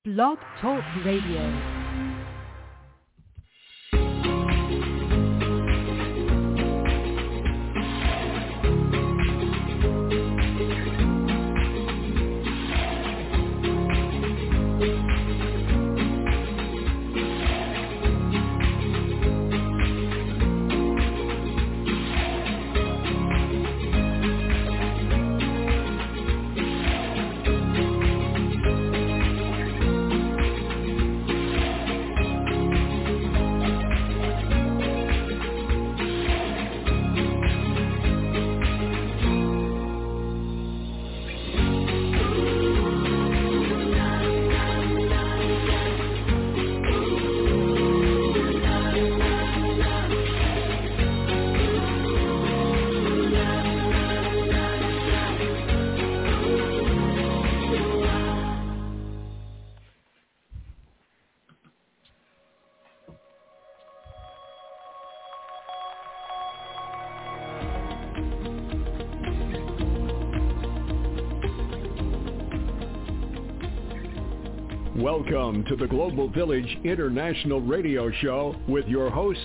Blog Talk Radio. Welcome to the Global Village International Radio Show with your hosts,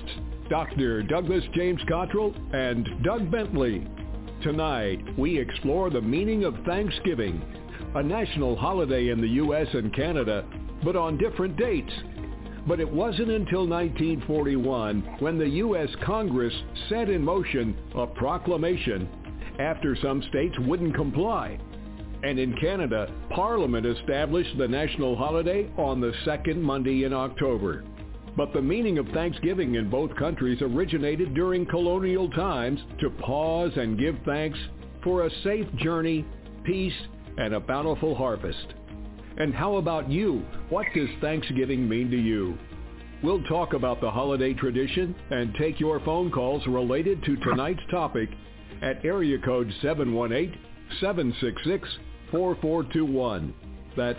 Dr. Douglas James Cottrell and Doug Bentley. Tonight, we explore the meaning of Thanksgiving, a national holiday in the U.S. and Canada, but on different dates. But it wasn't until 1941 when the U.S. Congress set in motion a proclamation after some states wouldn't comply. And in Canada, Parliament established the national holiday on the second Monday in October. But the meaning of Thanksgiving in both countries originated during colonial times to pause and give thanks for a safe journey, peace, and a bountiful harvest. And how about you? What does Thanksgiving mean to you? We'll talk about the holiday tradition and take your phone calls related to tonight's topic at area code 718-766-4421. That's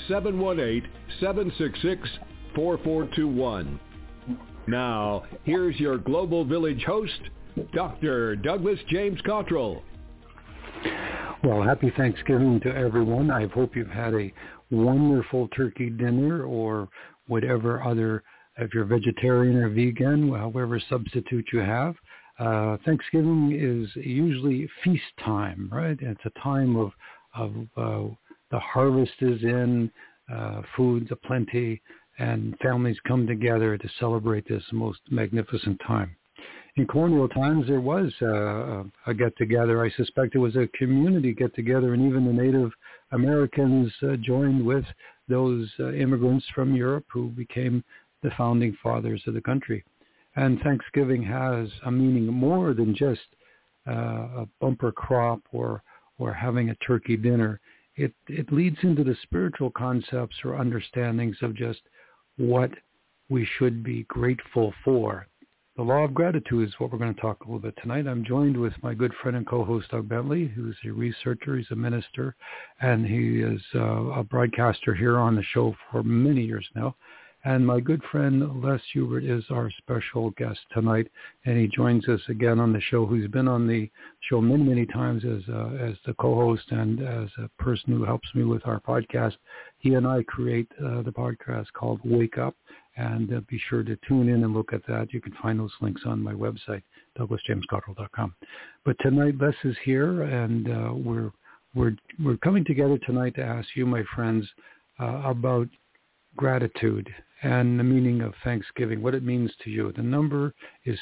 718-766-4421. Now, here's your Global Village host, Dr. Douglas James Cottrell. Well, happy Thanksgiving to everyone. I hope you've had a wonderful turkey dinner or whatever other, if you're vegetarian or vegan, however substitute you have. Thanksgiving is usually feast time, right? It's a time of the harvest is in, food's aplenty, and families come together to celebrate this most magnificent time. In colonial times, there was a get-together. I suspect it was a community get-together, and even the Native Americans joined with those immigrants from Europe who became the founding fathers of the country. And Thanksgiving has a meaning more than just a bumper crop or having a turkey dinner. It leads into the spiritual concepts or understandings of just what we should be grateful for. The law of gratitude is what we're going to talk a little bit tonight. I'm joined with my good friend and co-host, Doug Bentley, who's a researcher, he's a minister, and he is a broadcaster here on the show for many years now. And my good friend Les Hubert is our special guest tonight, and he joins us again on the show, who's been on the show many, many times as the co-host and as a person who helps me with our podcast. He and I create the podcast called Wake Up, and be sure to tune in and look at that. You can find those links on my website, douglasjamescottrell.com. But tonight, Les is here, and we're coming together tonight to ask you, my friends, about gratitude and the meaning of Thanksgiving, what it means to you. The number is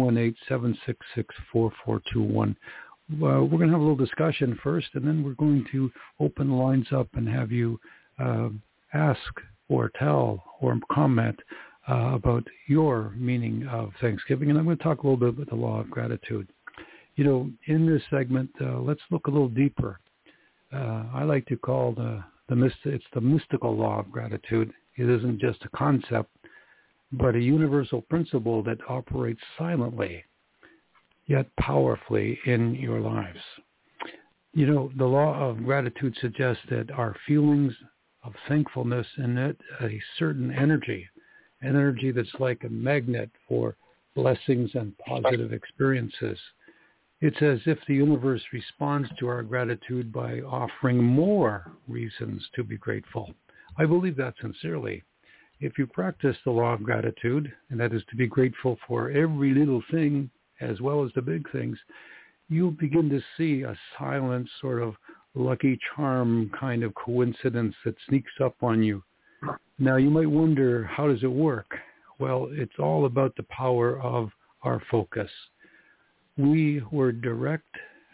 718-766-4421. We're going to have a little discussion first, and then we're going to open the lines up and have you ask or tell or comment about your meaning of Thanksgiving. And I'm going to talk a little bit about the law of gratitude. You know, in this segment, let's look a little deeper. I like to call it's the mystical law of gratitude. It isn't just a concept, but a universal principle that operates silently, yet powerfully in your lives. You know, the law of gratitude suggests that our feelings of thankfulness emit a certain energy, an energy that's like a magnet for blessings and positive experiences. It's as if the universe responds to our gratitude by offering more reasons to be grateful. I believe that sincerely. If you practice the law of gratitude, and that is to be grateful for every little thing as well as the big things, you'll begin to see a silent sort of lucky charm kind of coincidence that sneaks up on you. Now, you might wonder, how does it work? Well, it's all about the power of our focus. When we direct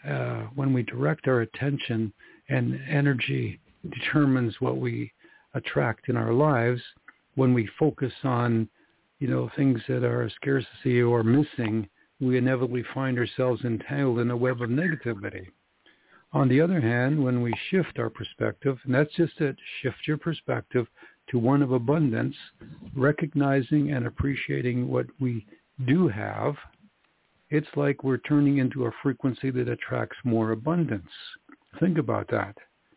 our attention, and energy determines what we attract in our lives. When we focus on, things that are scarcity or missing, we inevitably find ourselves entangled in a web of negativity. On the other hand, when we shift our perspective, and that's just it, shift your perspective to one of abundance, recognizing and appreciating what we do have, it's like we're turning into a frequency that attracts more abundance. Think about that.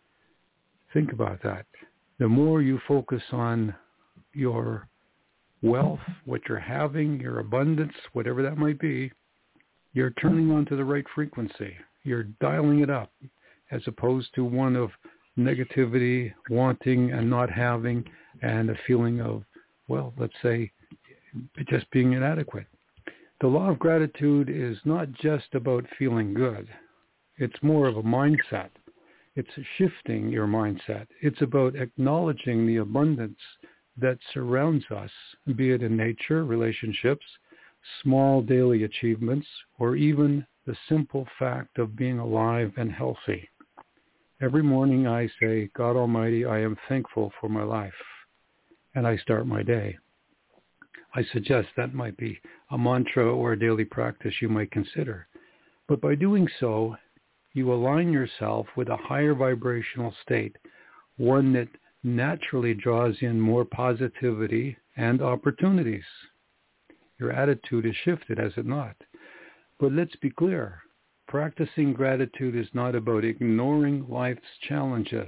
Think about that. The more you focus on your wealth, what you're having, your abundance, whatever that might be, you're turning onto the right frequency. You're dialing it up, as opposed to one of negativity, wanting and not having, and a feeling of, let's say, just being inadequate. The law of gratitude is not just about feeling good. It's more of a mindset. It's shifting your mindset. It's about acknowledging the abundance that surrounds us, be it in nature, relationships, small daily achievements, or even the simple fact of being alive and healthy. Every morning I say, God Almighty, I am thankful for my life, and I start my day. I suggest that might be a mantra or a daily practice you might consider. But by doing so, you align yourself with a higher vibrational state, one that naturally draws in more positivity and opportunities. Your attitude is shifted, has it not? But let's be clear. Practicing gratitude is not about ignoring life's challenges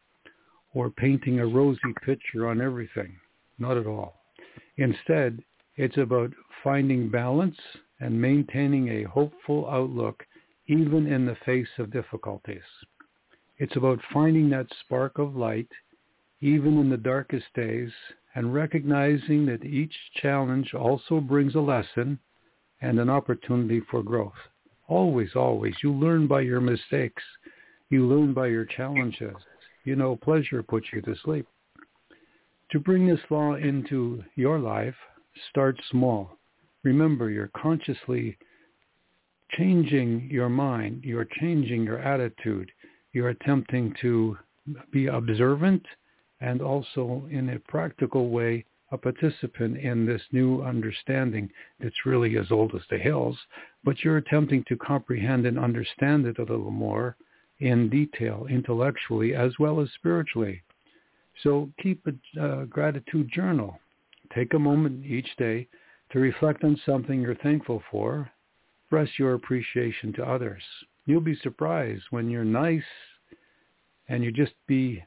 or painting a rosy picture on everything. Not at all. Instead, it's about finding balance and maintaining a hopeful outlook even in the face of difficulties. It's about finding that spark of light even in the darkest days and recognizing that each challenge also brings a lesson and an opportunity for growth. Always, always. You learn by your mistakes. You learn by your challenges. Pleasure puts you to sleep. To bring this law into your life, start small. Remember, you're consciously changing your mind. You're changing your attitude. You're attempting to be observant and also, in a practical way, a participant in this new understanding that's really as old as the hills, but you're attempting to comprehend and understand it a little more in detail, intellectually as well as spiritually. So keep a gratitude journal. Take a moment each day to reflect on something you're thankful for. Express your appreciation to others. You'll be surprised when you're nice and you just be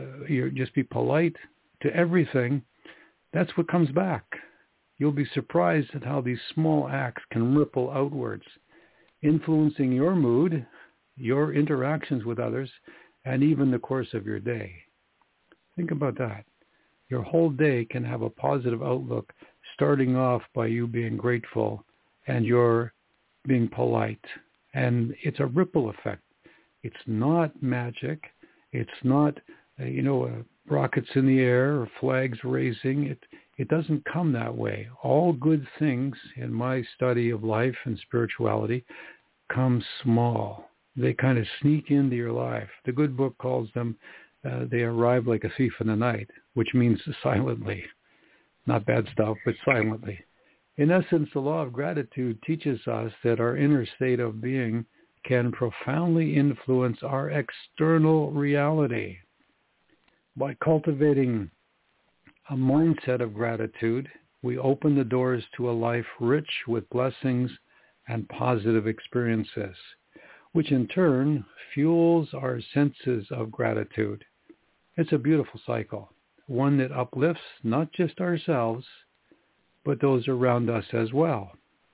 polite to everything. That's what comes back. You'll be surprised at how these small acts can ripple outwards, influencing your mood, your interactions with others, and even the course of your day. Think about that. Your whole day can have a positive outlook, starting off by you being grateful and you're being polite. And it's a ripple effect. It's not magic. It's not, rockets in the air or flags raising. It doesn't come that way. All good things in my study of life and spirituality come small. They kind of sneak into your life. The good book calls them, they arrive like a thief in the night, which means silently. Not bad stuff, but silently. In essence, the law of gratitude teaches us that our inner state of being can profoundly influence our external reality. By cultivating a mindset of gratitude, we open the doors to a life rich with blessings and positive experiences, which in turn fuels our senses of gratitude. It's a beautiful cycle, one that uplifts not just ourselves, but those around us as well.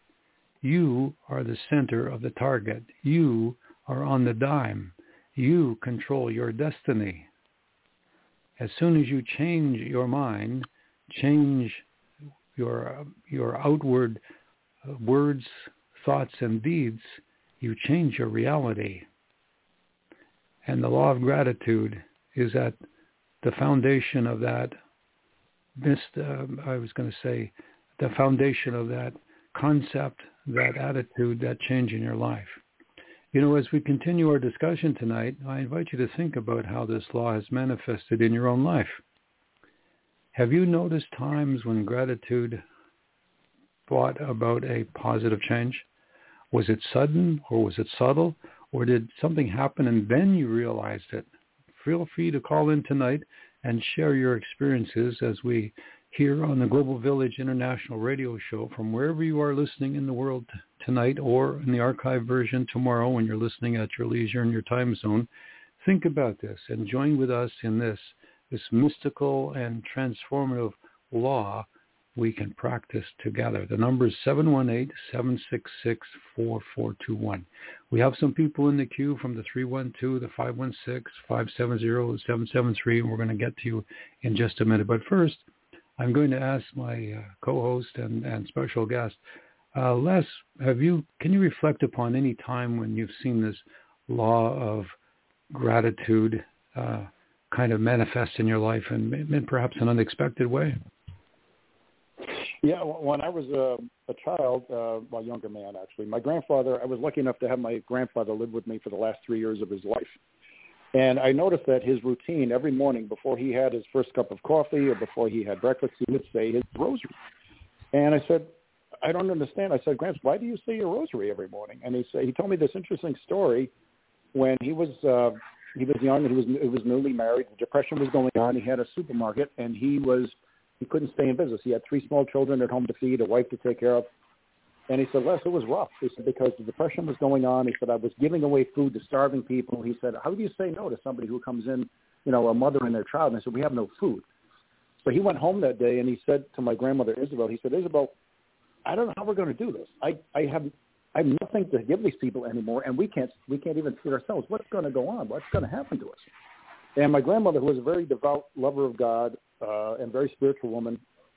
You are the center of the target. You are on the dime. You control your destiny. as soon as you change your mind, change your outward words, thoughts, and deeds, you change your reality. And the law of gratitude is at the foundation of that. The foundation of that concept, that attitude, that change in your life. You know, as we continue our discussion tonight, I invite you to think about how this law has manifested in your own life. Have you noticed times when gratitude brought about a positive change? Was it sudden, or was it subtle, or did something happen and then you realized it? Feel free to call in tonight and share your experiences as we here on the Global Village International Radio Show from wherever you are listening in the world tonight, or in the archive version tomorrow when you're listening at your leisure in your time zone. Think about this and join with us in this mystical and transformative law we can practice together. The number is 718-766-4421. We have some people in the queue from the 312, the 516-570-773, and we're going to get to you in just a minute. But first, I'm going to ask my co-host and special guest, Les, can you reflect upon any time when you've seen this law of gratitude kind of manifest in your life in perhaps an unexpected way? Yeah, when I was a child, a younger man actually, my grandfather, I was lucky enough to have my grandfather live with me for the last 3 years of his life. And I noticed that his routine every morning before he had his first cup of coffee or before he had breakfast, he would say his rosary. And I said, I don't understand. I said, Gramps, why do you say your rosary every morning? And he told me this interesting story when he was young and he was newly married. The Depression was going on. He had a supermarket and he couldn't stay in business. He had 3 small children at home to feed, a wife to take care of. And he said, Les, it was rough. He said, because the Depression was going on. He said, I was giving away food to starving people. He said, how do you say no to somebody who comes in, a mother and their child? And I said, we have no food. So he went home that day and he said to my grandmother, Isabel, he said, Isabel, I don't know how we're going to do this. I have nothing to give these people anymore, and we can't even feed ourselves. What's going to go on? What's going to happen to us? And my grandmother, who was a very devout lover of God and very spiritual woman,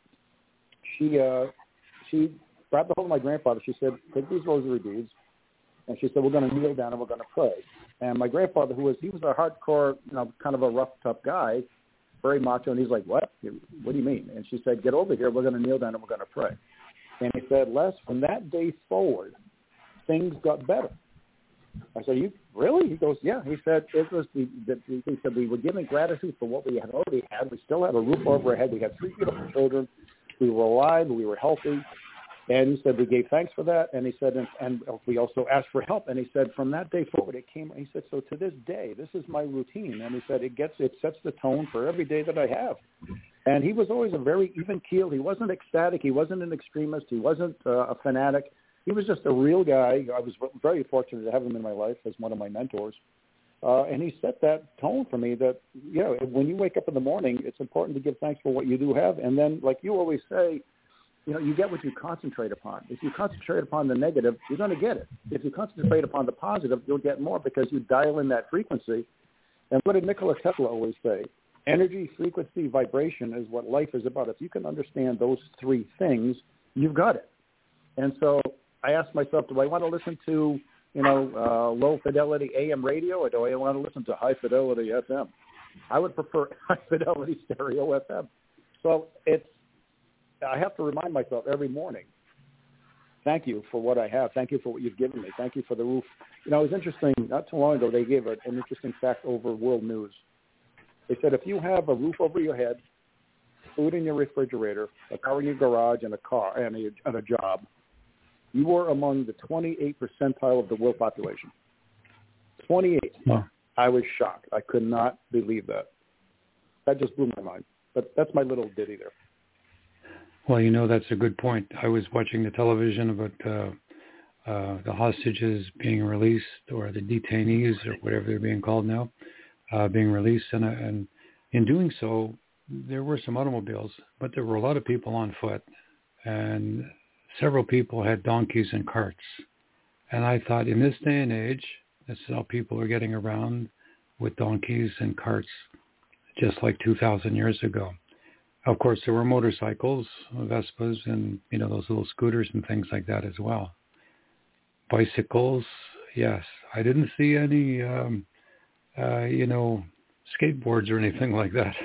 she grabbed the hold of my grandfather. She said, take these rosary beads. And she said, we're going to kneel down and we're going to pray. And my grandfather, he was a hardcore, kind of a rough, tough guy, very macho. And he's like, what? What do you mean? And she said, get over here. We're going to kneel down and we're going to pray. And he said, Les, from that day forward, things got better. I said, you really? He goes, yeah. He said, he said we were giving gratitude for what we had already had. We still had a roof over our head. We had 3 beautiful children. We were alive. We were healthy. And he said, we gave thanks for that. And he said, and we also asked for help. And he said, from that day forward, it came. He said, so to this day, this is my routine. And he said, it sets the tone for every day that I have. And he was always a very even-keeled. He wasn't ecstatic. He wasn't an extremist. He wasn't a fanatic. He was just a real guy. I was very fortunate to have him in my life as one of my mentors. And he set that tone for me that, when you wake up in the morning, it's important to give thanks for what you do have. And then, like you always say, you get what you concentrate upon. If you concentrate upon the negative, you're going to get it. If you concentrate upon the positive, you'll get more because you dial in that frequency. And what did Nikola Tesla always say? Energy, frequency, vibration is what life is about. If you can understand those 3 things, you've got it. And so I asked myself, do I want to listen to, low fidelity AM radio, or do I want to listen to high fidelity FM? I would prefer high fidelity stereo FM. So I have to remind myself every morning, thank you for what I have. Thank you for what you've given me. Thank you for the roof. It was interesting. Not too long ago, they gave an interesting fact over World News. They said if you have a roof over your head, food in your refrigerator, a car in your garage, and a car and a job, you are among the 28th percentile of the world population. 28. Wow. I was shocked. I could not believe that. That just blew my mind. But that's my little ditty there. Well, that's a good point. I was watching the television about the hostages being released, or the detainees, or whatever they're being called now, being released. And in doing so, there were some automobiles, but there were a lot of people on foot. And several people had donkeys and carts. And I thought, in this day and age, this is how people are getting around, with donkeys and carts. just like 2,000 years ago. Of course, there were motorcycles, Vespas, and, those little scooters and things like that as well. Bicycles, yes. I didn't see any, skateboards or anything like that.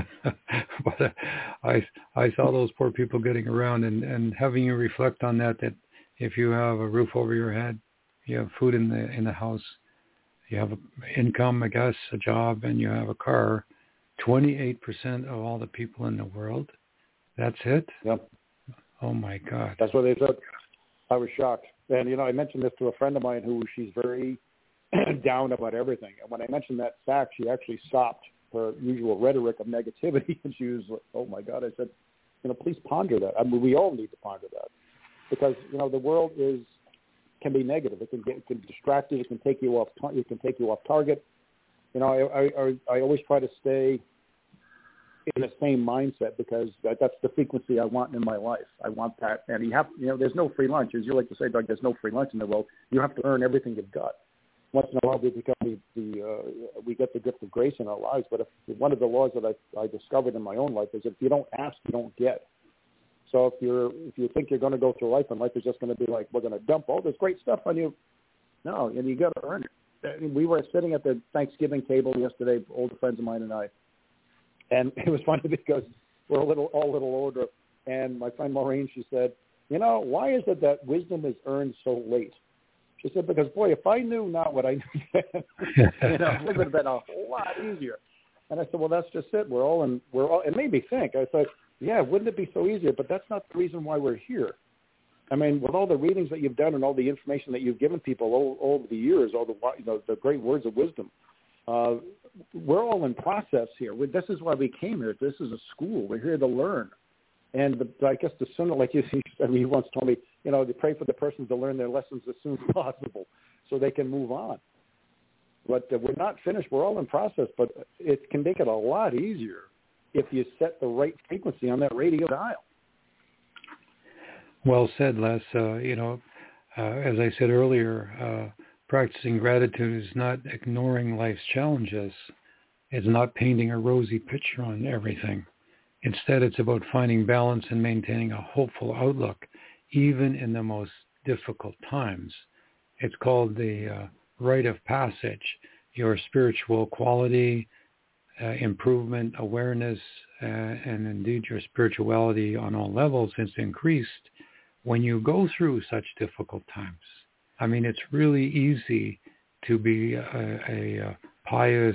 But I saw those poor people getting around, and having you reflect on that if you have a roof over your head, you have food in the house, you have income, I guess, a job, and you have a car, 28% of all the people in the world, that's it? Yep. Oh, my God. That's what they said. I was shocked. And, I mentioned this to a friend of mine who she's very down about everything. And when I mentioned that fact, she actually stopped her usual rhetoric of negativity. And she was like, oh, my God. I said, please ponder that. I mean, we all need to ponder that. Because, the world can be negative. It can distract you. It can take you off target. I always try to stay in the same mindset because that's the frequency I want in my life. I want that. And there's no free lunch. As you like to say, Doug, there's no free lunch in the world. You have to earn everything you've got. Once in a while, we get the gift of grace in our lives. But if one of the laws that I discovered in my own life is if you don't ask, you don't get. So if you think you're going to go through life and life is just going to be like, we're going to dump all this great stuff on you, no, and you got to earn it. We were sitting at the Thanksgiving table yesterday, older friends of mine and I, and it was funny because we're all a little older. And my friend Maureen, she said, why is it that wisdom is earned so late? She said, because, boy, if I knew not what I knew then, it would have been a whole lot easier. And I said, well, that's just it. It made me think. I thought, yeah, wouldn't it be so easier? But that's not the reason why we're here. I mean, with all the readings that you've done and all the information that you've given people over the years, all the great words of wisdom, we're all in process here. This is why we came here. This is a school. We're here to learn. And I guess the sooner, like you once told me, to pray for the person to learn their lessons as soon as possible so they can move on. But we're not finished. We're all in process, but it can make it a lot easier if you set the right frequency on that radio dial. Well said, Les. As I said earlier, practicing gratitude is not ignoring life's challenges. It's not painting a rosy picture on everything. Instead, it's about finding balance and maintaining a hopeful outlook, even in the most difficult times. It's called the rite of passage. Your spiritual quality, improvement, awareness, and indeed your spirituality on all levels is increased when you go through such difficult times. I mean, it's really easy to be a pious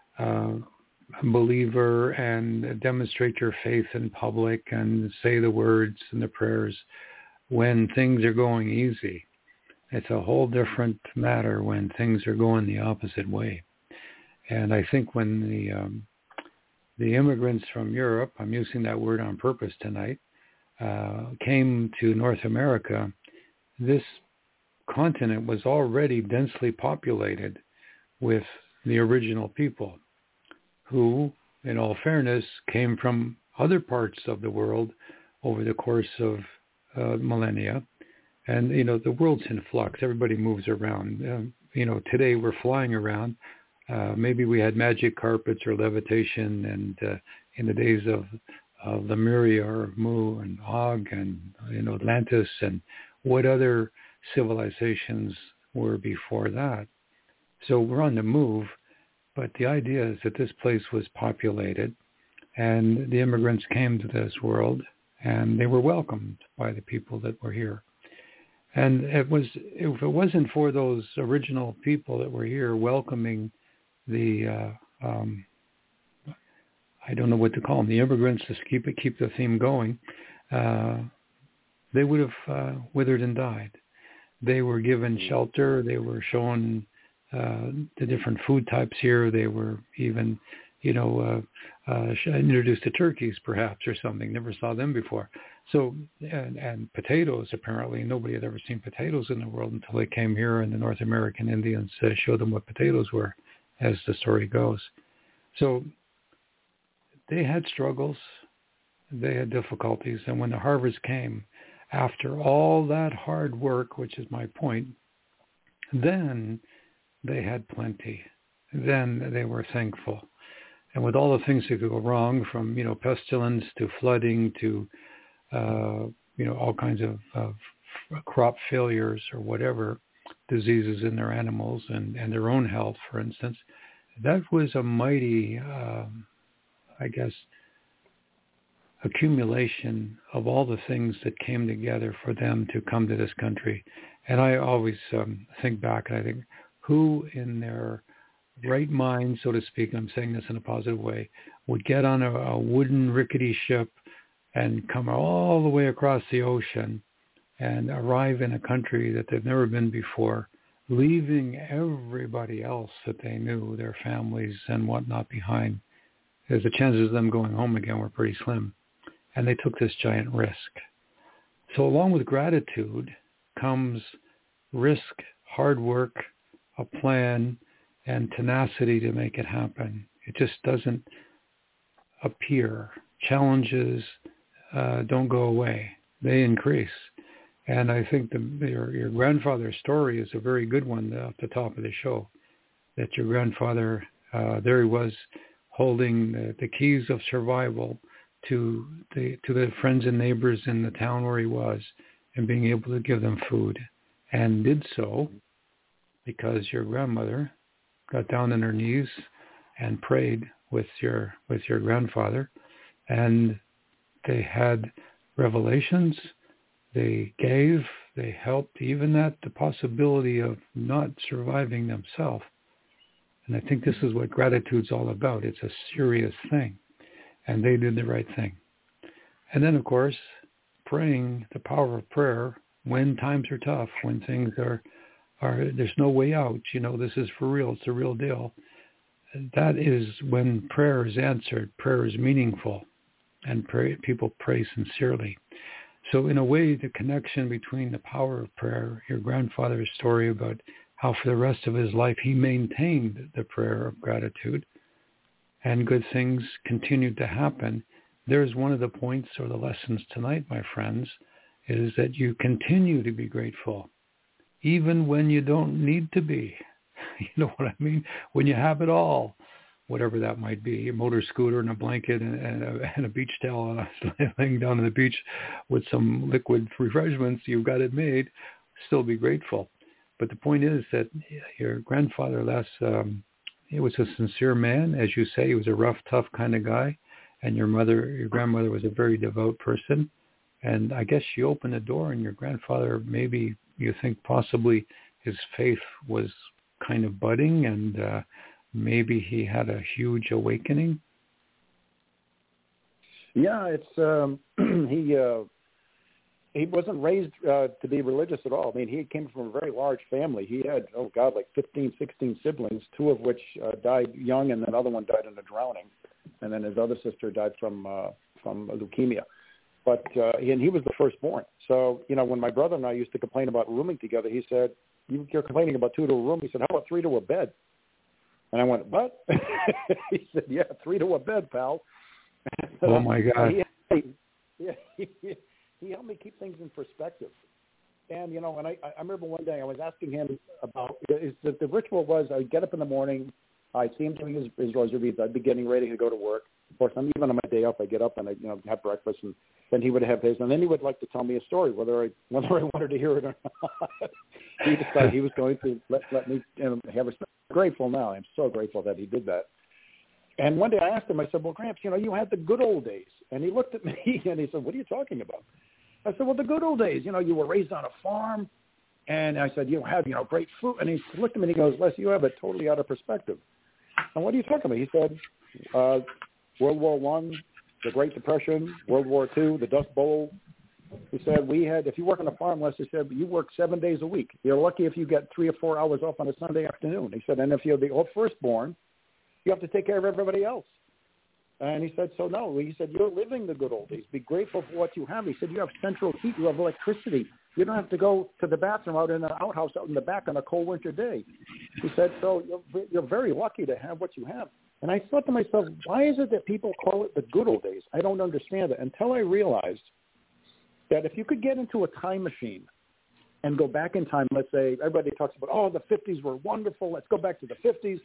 believer and demonstrate your faith in public and say the words and the prayers when things are going easy. It's a whole different matter when things are going the opposite way. And I think when the immigrants from Europe, I'm using that word on purpose tonight, came to North America, this continent was already densely populated with the original people who, in all fairness, came from other parts of the world over the course of millennia. And, the world's in flux. Everybody moves around. Today we're flying around. Maybe we had magic carpets or levitation, and in the days of Lemuria or Mu and Og and, Atlantis and what other civilizations were before that. So we're on the move, but the idea is that this place was populated and the immigrants came to this world and they were welcomed by the people that were here. And if it wasn't for those original people that were here welcoming the, I don't know what to call them, the immigrants, to keep the theme going, they would have withered and died. They were given shelter. They were shown the different food types here. They were even, introduced to turkeys perhaps or something. Never saw them before. So, and potatoes, apparently. Nobody had ever seen potatoes in the world until they came here and the North American Indians showed them what potatoes were, as the story goes. So they had struggles. They had difficulties. And when the harvest came, after all that hard work, which is my point, then they had plenty. Then they were thankful. And with all the things that could go wrong, from, pestilence to flooding to, all kinds of crop failures or whatever, diseases in their animals and their own health, for instance, that was a mighty, accumulation of all the things that came together for them to come to this country. And I always think back, and I think, who in their right mind, so to speak, I'm saying this in a positive way, would get on a wooden rickety ship and come all the way across the ocean and arrive in a country that they've never been before, leaving everybody else that they knew, their families and whatnot, behind. Because the chances of them going home again were pretty slim. And they took this giant risk. So along with gratitude comes risk, hard work, a plan, and tenacity to make it happen. It just doesn't appear. Challenges don't go away. They increase. And I think your grandfather's story is a very good one at the top of the show, that your grandfather, there he was, holding the keys of survival to the friends and neighbors in the town where he was, and being able to give them food, and did so because your grandmother got down on her knees and prayed with your grandfather, and they had revelations. They gave, they helped, even at the possibility of not surviving themselves. And I think this is what gratitude's all about. It's a serious thing. And they did the right thing. And then, of course, praying, the power of prayer, when times are tough, when things are there's no way out, this is for real, it's the real deal. That is when prayer is answered, prayer is meaningful, and people pray sincerely. So in a way, the connection between the power of prayer, your grandfather's story about how for the rest of his life he maintained the prayer of gratitude, and good things continued to happen. There's one of the points or the lessons tonight, my friends, is that you continue to be grateful, even when you don't need to be. You know what I mean? When you have it all, whatever that might be, a motor scooter and a blanket and a beach towel, laying down on the beach with some liquid refreshments, you've got it made, still be grateful. But the point is that your grandfather, he was a sincere man. As you say, he was a rough, tough kind of guy. And your grandmother was a very devout person. And I guess she opened the door, and your grandfather, maybe you think possibly his faith was kind of budding, and maybe he had a huge awakening. Yeah, it's he wasn't raised to be religious at all. I mean, he came from a very large family. He had, like 15, 16 siblings, two of which died young, and another one died in a drowning. And then his other sister died from leukemia. But and he was the firstborn. So, when my brother and I used to complain about rooming together, he said, you're complaining about 2 to a room. He said, how about 3 to a bed? And I went, what? He said, yeah, 3 to a bed, pal. Oh, my God. He helped me keep things in perspective. And, and I remember one day I was asking him about, the ritual was I'd get up in the morning, I'd see him doing his rosary, I'd be getting ready to go to work. Of course, even on my day off, I get up and I have breakfast, and then he would have his, and then he would like to tell me a story, whether I wanted to hear it or not. He decided he was going to let me have a story. I'm grateful now. I'm so grateful that he did that. And one day I asked him, I said, well, Gramps, you had the good old days. And he looked at me and he said, what are you talking about? I said, well, the good old days, you were raised on a farm. And I said, you had, great food. And he looked at me and he goes, Les, you have it totally out of perspective. And what are you talking about? He said, World War I, the Great Depression, World War II, the Dust Bowl. He said, if you work on a farm, Les, he said, you work 7 days a week. You're lucky if you get 3 or 4 hours off on a Sunday afternoon. He said, and if you're the firstborn, you have to take care of everybody else. And he said, so no. He said, you're living the good old days. Be grateful for what you have. He said, you have central heat. You have electricity. You don't have to go to the bathroom out in an outhouse out in the back on a cold winter day. He said, so you're very lucky to have what you have. And I thought to myself, why is it that people call it the good old days? I don't understand it until I realized that if you could get into a time machine and go back in time, let's say everybody talks about, the 50s were wonderful. Let's go back to the 50s.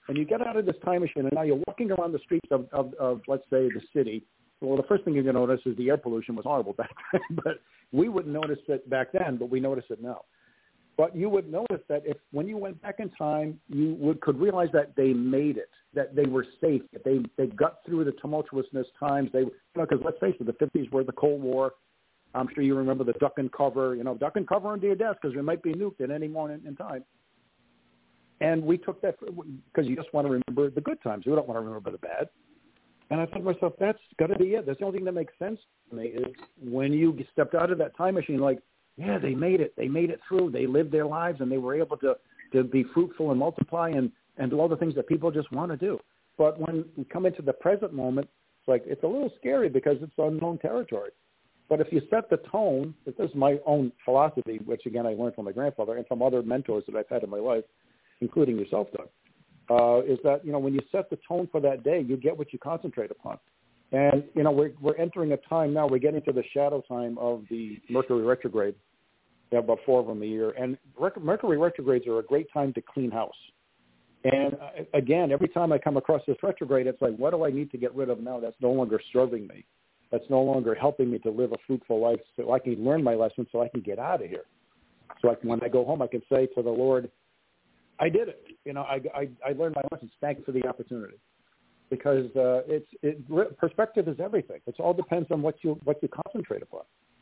And you get out of this time machine, and now you're walking around the streets of let's say, the city. Well, the first thing you're going to notice is the air pollution was horrible back then, but we wouldn't notice it back then, but we notice it now. But you would notice that if when you went back in time, could realize that they made it, that they were safe, that they got through the tumultuousness times. Because let's face it, the 50s were the Cold War. I'm sure you remember the duck and cover, duck and cover under your desk because we might be nuked at any moment in time. And we took that because you just want to remember the good times. You don't want to remember the bad. And I thought to myself, that's got to be it. That's the only thing that makes sense to me is when you stepped out of that time machine, like, yeah, they made it. They made it through. They lived their lives, and they were able to be fruitful and multiply and do all the things that people just want to do. But when we come into the present moment, it's a little scary because it's unknown territory. But if you set the tone, this is my own philosophy, which, again, I learned from my grandfather and from other mentors that I've had in my life, including yourself, Doug, is that, when you set the tone for that day, you get what you concentrate upon. And, we're entering a time now, we're getting to the shadow time of the Mercury retrograde. There are about 4 of them a year. And Mercury retrogrades are a great time to clean house. And, again, every time I come across this retrograde, it's like, what do I need to get rid of now that's no longer serving me? That's no longer helping me to live a fruitful life so I can learn my lesson so I can get out of here. So when I go home, I can say to the Lord, I did it. I learned my lessons. Thank you for the opportunity. Because perspective is everything. It all depends on what you concentrate upon.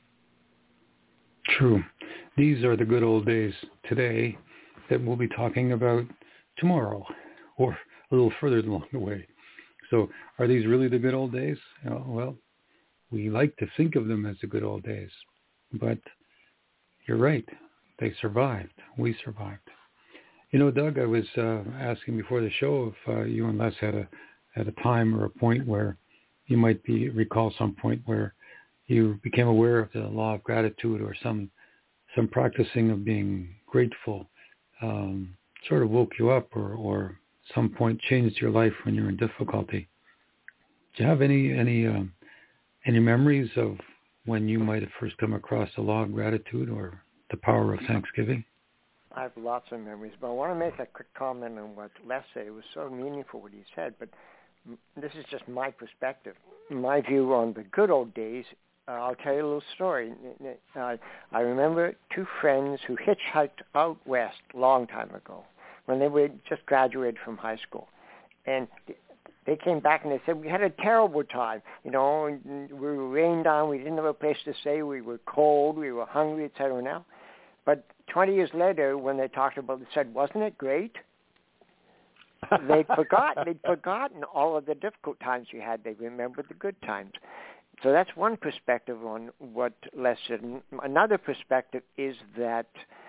True. These are the good old days today that we'll be talking about tomorrow or a little further along the way. So are these really the good old days? Well, we like to think of them as the good old days. But you're right. They survived. We survived. Doug, I was asking before the show if you and Les had a time or a point where you might recall some point where you became aware of the law of gratitude or some practicing of being grateful sort of woke you up or some point changed your life when you're in difficulty. Do you have any memories of when you might have first come across the law of gratitude or the power of Thanksgiving? I have lots of memories, but I want to make a quick comment on what Les said. It was so meaningful what he said, but this is just my perspective. My view on the good old days, I'll tell you a little story. I remember 2 friends who hitchhiked out west a long time ago when they were just graduated from high school. And they came back and they said, we had a terrible time. We were rained on, we didn't have a place to stay, we were cold, we were hungry, etc. Now. But 20 years later, when they talked about it, they said, wasn't it great? They'd forgotten all of the difficult times you had. They remembered the good times. So that's one perspective on what Les said. Another perspective is that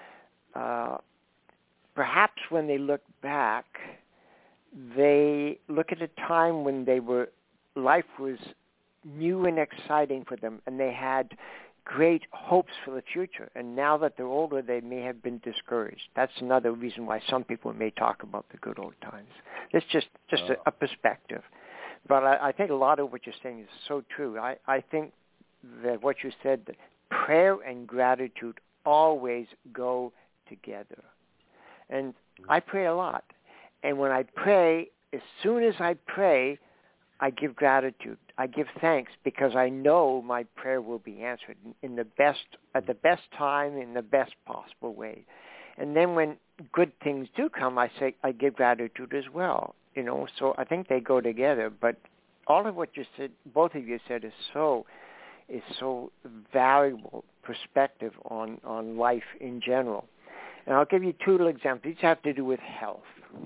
perhaps when they look back, they look at a time when life was new and exciting for them, and they had great hopes for the future. And now that they're older, they may have been discouraged. That's another reason why some people may talk about the good old times. It's just a perspective. But I think a lot of what you're saying is so true. I think that what you said, that prayer and gratitude always go together. And I pray a lot. And when I pray, as soon as I pray, I give gratitude. I give thanks because I know my prayer will be answered at the best time, in the best possible way. And then when good things do come, I give gratitude as well. So I think they go together. But all of what you said, both of you said, is so valuable perspective on life in general. And I'll give you 2 little examples. Each have to do with health.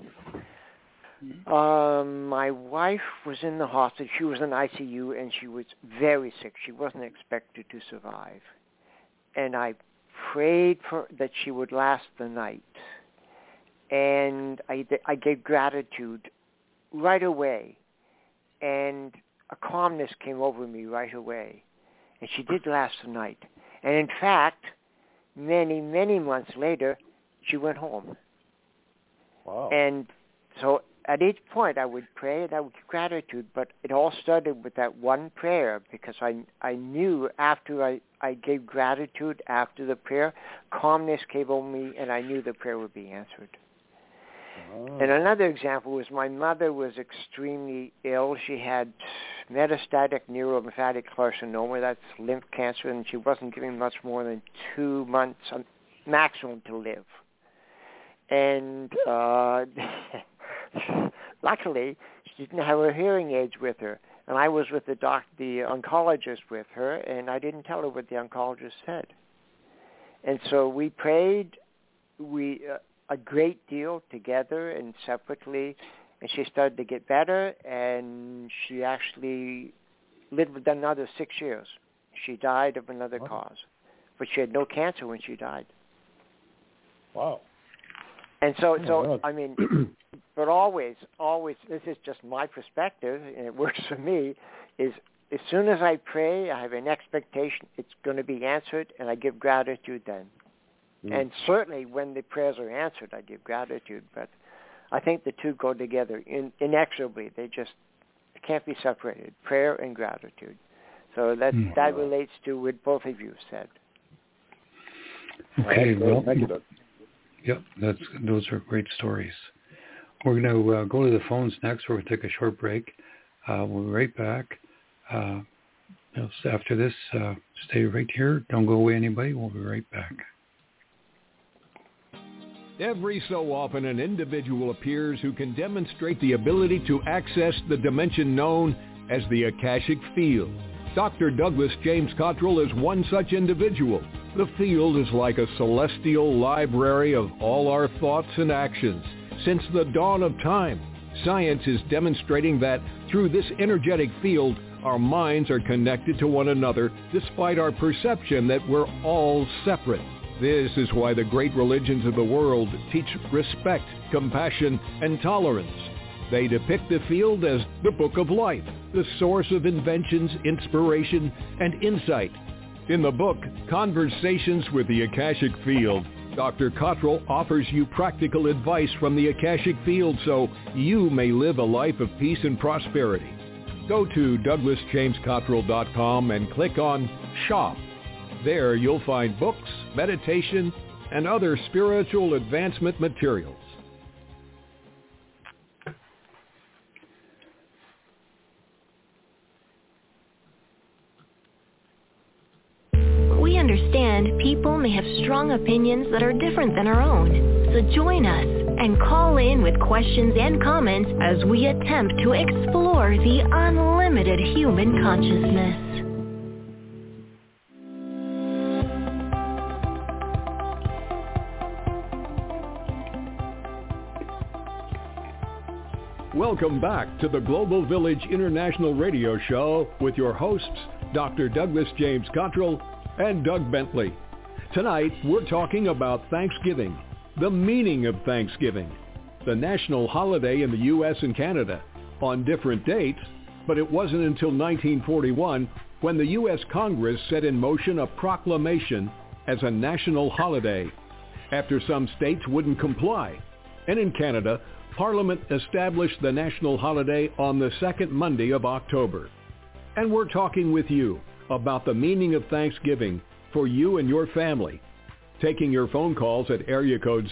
My wife was in the hospital. She was in ICU, and she was very sick. She wasn't expected to survive. And I prayed that she would last the night. And I gave gratitude right away. And a calmness came over me right away. And she did last the night. And in fact, many, many months later, she went home. Wow. And so at each point I would pray and I would give gratitude, but it all started with that one prayer because I knew after I gave gratitude after the prayer, calmness came over me and I knew the prayer would be answered. And another example was my mother was extremely ill. She had metastatic neurolymphatic carcinoma, that's lymph cancer, and she wasn't given much more than 2 months maximum to live. And luckily, she didn't have her hearing aids with her. And I was with the oncologist with her, and I didn't tell her what the oncologist said. And so we prayed a great deal together and separately, and she started to get better, and she actually lived another 6 years. She died of another cause, but she had no cancer when she died. Wow. And so I mean, but always, this is just my perspective, and it works for me, is as soon as I pray, I have an expectation it's going to be answered, and I give gratitude then. And certainly when the prayers are answered, I give gratitude. But I think the two go together inexorably. They can't be separated, prayer and gratitude. So that relates to what both of you said. Okay, well, thank you, Doug. Yep, those are great stories. We're going to go to the phones next. We're going to take a short break. We'll be right back. After this, stay right here. Don't go away, anybody. We'll be right back. Every so often, an individual appears who can demonstrate the ability to access the dimension known as the Akashic Field. Dr. Douglas James Cottrell is one such individual. The field is like a celestial library of all our thoughts and actions. Since the dawn of time, science is demonstrating that through this energetic field, our minds are connected to one another despite our perception that we're all separate. This is why the great religions of the world teach respect, compassion, and tolerance. They depict the field as the book of life, the source of inventions, inspiration, and insight. In the book, Conversations with the Akashic Field, Dr. Cottrell offers you practical advice from the Akashic Field so you may live a life of peace and prosperity. Go to DouglasJamesCottrell.com and click on Shop. There you'll find books, meditation, and other spiritual advancement materials. We understand people may have strong opinions that are different than our own. So join us and call in with questions and comments as we attempt to explore the unlimited human consciousness. Welcome back to the Global Village International Radio Show with your hosts, Dr. Douglas James Cottrell and Doug Bentley. Tonight, we're talking about Thanksgiving, the meaning of Thanksgiving, the national holiday in the U.S. and Canada, on different dates, but it wasn't until 1941 when the U.S. Congress set in motion a proclamation as a national holiday, after some states wouldn't comply. And in Canada, Parliament established the national holiday on the second Monday of October. And we're talking with you about the meaning of Thanksgiving for you and your family. Taking your phone calls at area code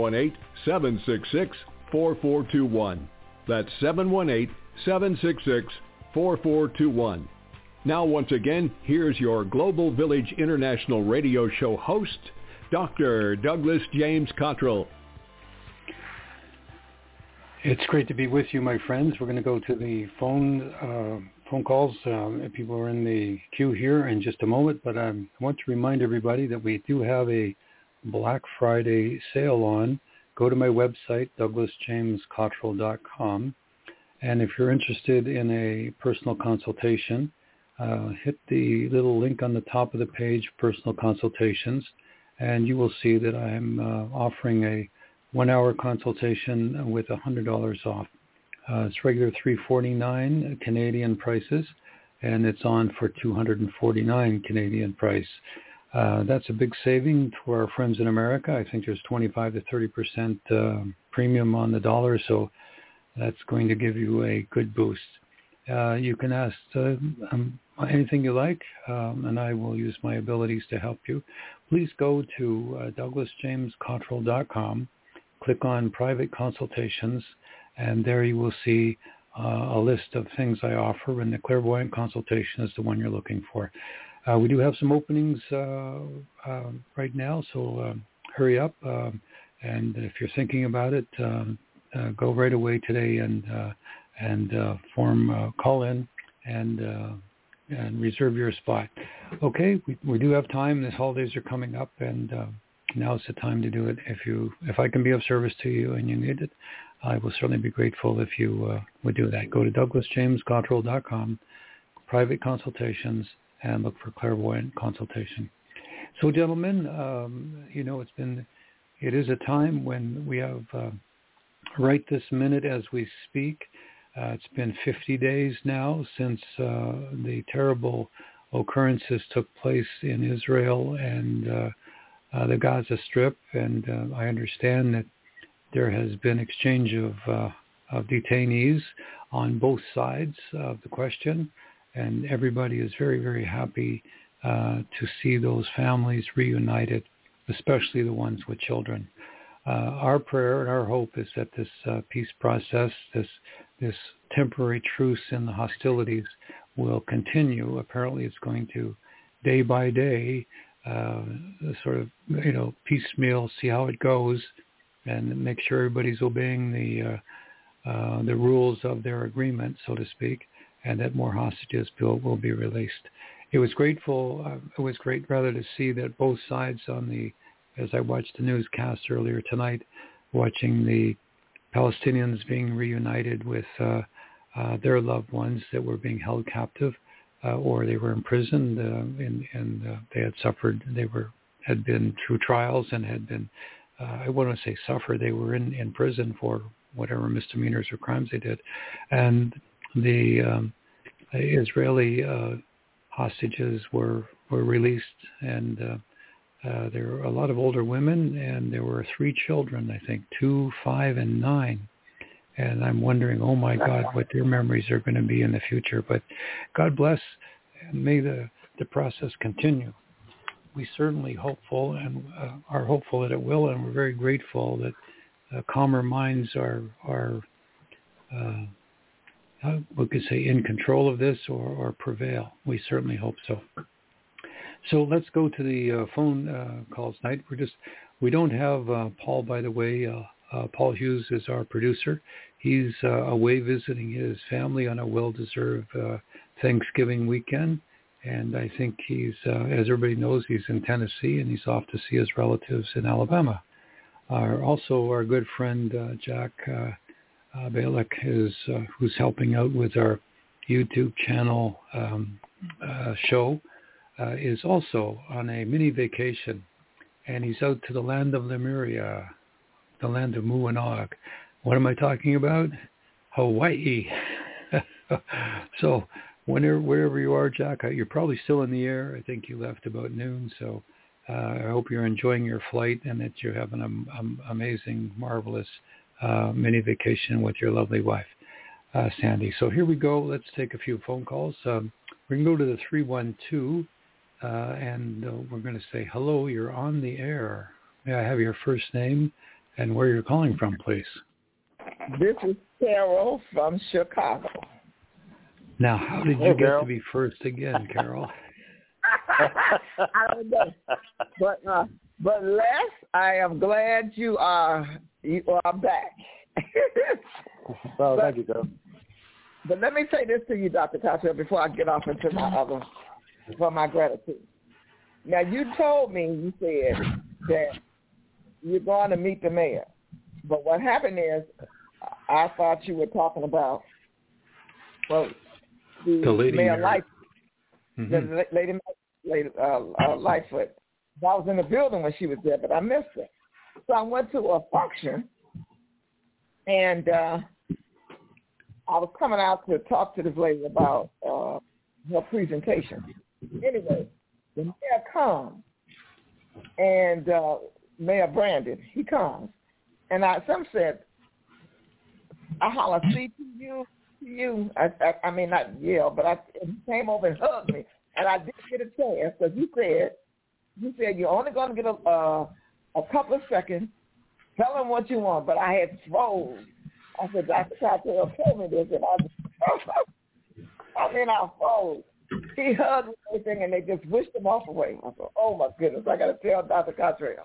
718-766-4421. That's 718-766-4421. Now, once again, here's your Global Village International Radio Show host, Dr. Douglas James Cottrell. It's great to be with you, my friends. We're going to go to the phone calls. People are in the queue here in just a moment, but I want to remind everybody that we do have a Black Friday sale on. Go to my website, DouglasJamesCottrell.com, and if you're interested in a personal consultation, hit the little link on the top of the page, Personal Consultations, and you will see that I'm offering a 1-hour consultation with $100 off. It's regular $349 Canadian prices, and it's on for $249 Canadian price. That's a big saving for our friends in America. I think there's 25 to 30% premium on the dollar, so that's going to give you a good boost. You can ask anything you like, and I will use my abilities to help you. Please go to DouglasJamesCottrell.com. click on private consultations, and there you will see a list of things I offer, and the clairvoyant consultation is the one you're looking for. We do have some openings right now, so hurry up. And if you're thinking about it, go right away today and call in and reserve your spot. Okay, we do have time. The holidays are coming up, and now's the time to do it. If I can be of service to you and you need it, I will certainly be grateful if you would do that. Go to DouglasJamesCottrell.com, private consultations, and look for clairvoyant consultation. So, gentlemen, it is a time when we have, right this minute as we speak, it's been 50 days now since the terrible occurrences took place in Israel and the Gaza Strip, and I understand that there has been exchange of detainees on both sides of the question, and everybody is very, very happy to see those families reunited, especially the ones with children. Our prayer and our hope is that this peace process, this temporary truce in the hostilities will continue. Apparently it's going to, day by day, sort of, piecemeal, see how it goes, and make sure everybody's obeying the rules of their agreement, so to speak, and that more hostages will be released. It was great to see that both sides as I watched the newscast earlier tonight, watching the Palestinians being reunited with their loved ones that were being held captive, or they were imprisoned, and they had suffered. Had been through trials and had been, I wouldn't say suffer. They were in prison for whatever misdemeanors or crimes they did, and the Israeli hostages were released, and there were a lot of older women, and there were 3 children, I think, 2, 5, and 9. And I'm wondering, oh my God, what their memories are going to be in the future. But God bless, and may the process continue. We certainly hopeful and are hopeful that it will, and we're very grateful that calmer minds are we could say in control of this or prevail. We certainly hope so. So let's go to the phone calls tonight. We don't have Paul, by the way. Paul Hughes is our producer. He's away visiting his family on a well-deserved Thanksgiving weekend. And I think he's, as everybody knows, he's in Tennessee, and he's off to see his relatives in Alabama. Also, our good friend Jack Balick who's helping out with our YouTube channel show, is also on a mini vacation, and he's out to the land of Lemuria, the land of Muanog. What am I talking about? Hawaii. So wherever you are, Jack, you're probably still in the air. I think you left about noon, so I hope you're enjoying your flight and that you're having an amazing, marvelous mini vacation with your lovely wife, Sandy. So here we go. Let's take a few phone calls. We can go to the 312, and we're going to say, hello, you're on the air. May I have your first name and where you're calling from, please? This is Carol from Chicago. Now, how did you get to be first again, Carol? I don't know. But Les, I am glad you are back. Well, thank you, Carol. But let me say this to you, Dr. Cottrell, before I get off into my gratitude. Now, you told me, you said that you're going to meet the mayor. But what happened is, I thought you were talking about, the lady Mayor Lightfoot. Mm-hmm. The lady Lightfoot. I was in the building when she was there, but I missed it. So I went to a function, and I was coming out to talk to this lady about her presentation. Anyway, the mayor comes, and Mayor Brandon, he comes, and some said, I holler, see to you. I mean, not yell, but he came over and hugged me, and I didn't get a chance because you said you're only going to get a couple of seconds Tell him what you want. But I had froze. I said, Dr. Cottrell told me this, and I froze. He hugged everything, and they just wished him off away. I said, oh, my goodness, I got to tell Dr. Cottrell.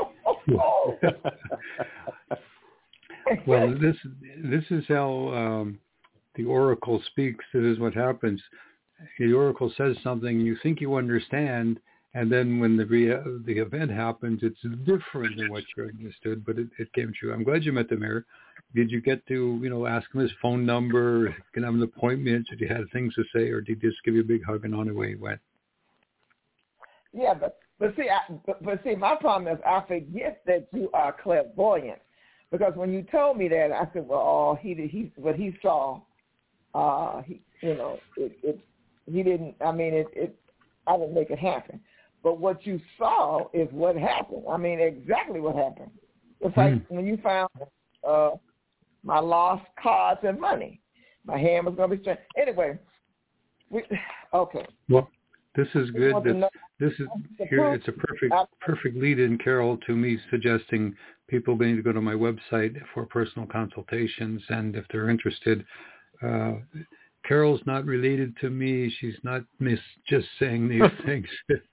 Well, this is how the oracle speaks. This is what happens. The oracle says something, you think you understand, and then when the event happens, it's different than what you understood, but it came true. I'm glad you met the mayor. Did you get to, ask him his phone number, can have an appointment? Did you have things to say, or did he just give you a big hug and on the way he went? Yeah, but see, my problem is I forget that you are clairvoyant, because when you told me that, I said, well, he what he saw, he didn't. I mean, I didn't make it happen. But what you saw is what happened. I mean, exactly what happened. It's like when you found my lost cards and money. My hand was going to be straight. Anyway, okay. Well, this is good. It's a perfect lead-in, Carol, to me suggesting people need to go to my website for personal consultations, and if they're interested. Carol's not related to me. She's not just saying these things.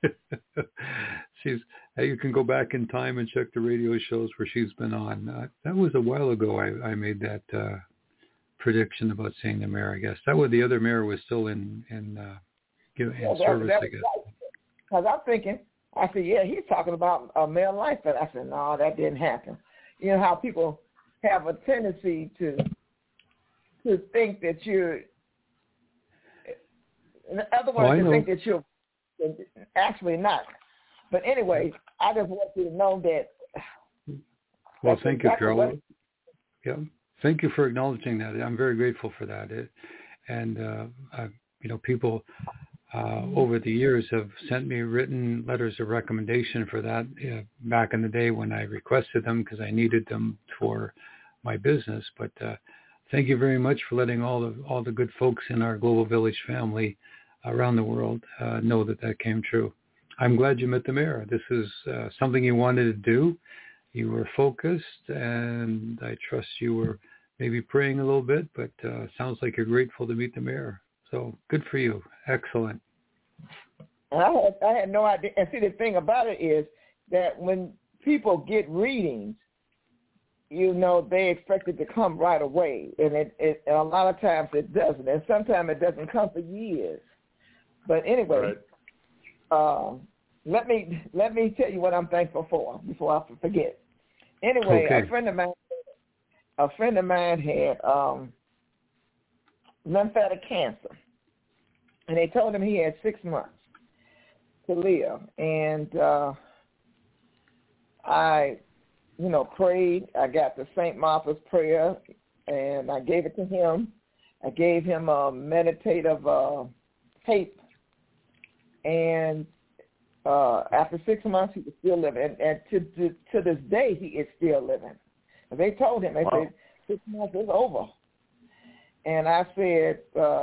You can go back in time and check the radio shows where she's been on. That was a while ago. I made that prediction about seeing the mayor. I guess the other mayor was still in service. I guess. Because I'm thinking, I said, yeah, he's talking about a male life, but I said, no, that didn't happen. You know how people have a tendency to think that you're. In other words, they think that you're actually not. But anyway, I just want you to know that. Well, thank you, Carol. Yeah, thank you for acknowledging that. I'm very grateful for that. People over the years have sent me written letters of recommendation for that back in the day when I requested them because I needed them for my business. But thank you very much for letting all the good folks in our Global Village family around the world know that came true. I'm glad you met the mayor. This is something you wanted to do. You were focused, and I trust you were maybe praying a little bit, but sounds like you're grateful to meet the mayor. So good for you. Excellent. I had no idea. And see, the thing about it is that when people get readings, they expect it to come right away, and it a lot of times it doesn't, and sometimes it doesn't come for years. But anyway, let me tell you what I'm thankful for before I forget. Anyway, okay. a friend of mine had lymphatic cancer, and they told him he had 6 months to live, and I prayed. I got the St. Martha's prayer, and I gave it to him. I gave him a meditative tape, and after 6 months, he was still living, and to this day, he is still living. And they told him, said, 6 months is over. And I said,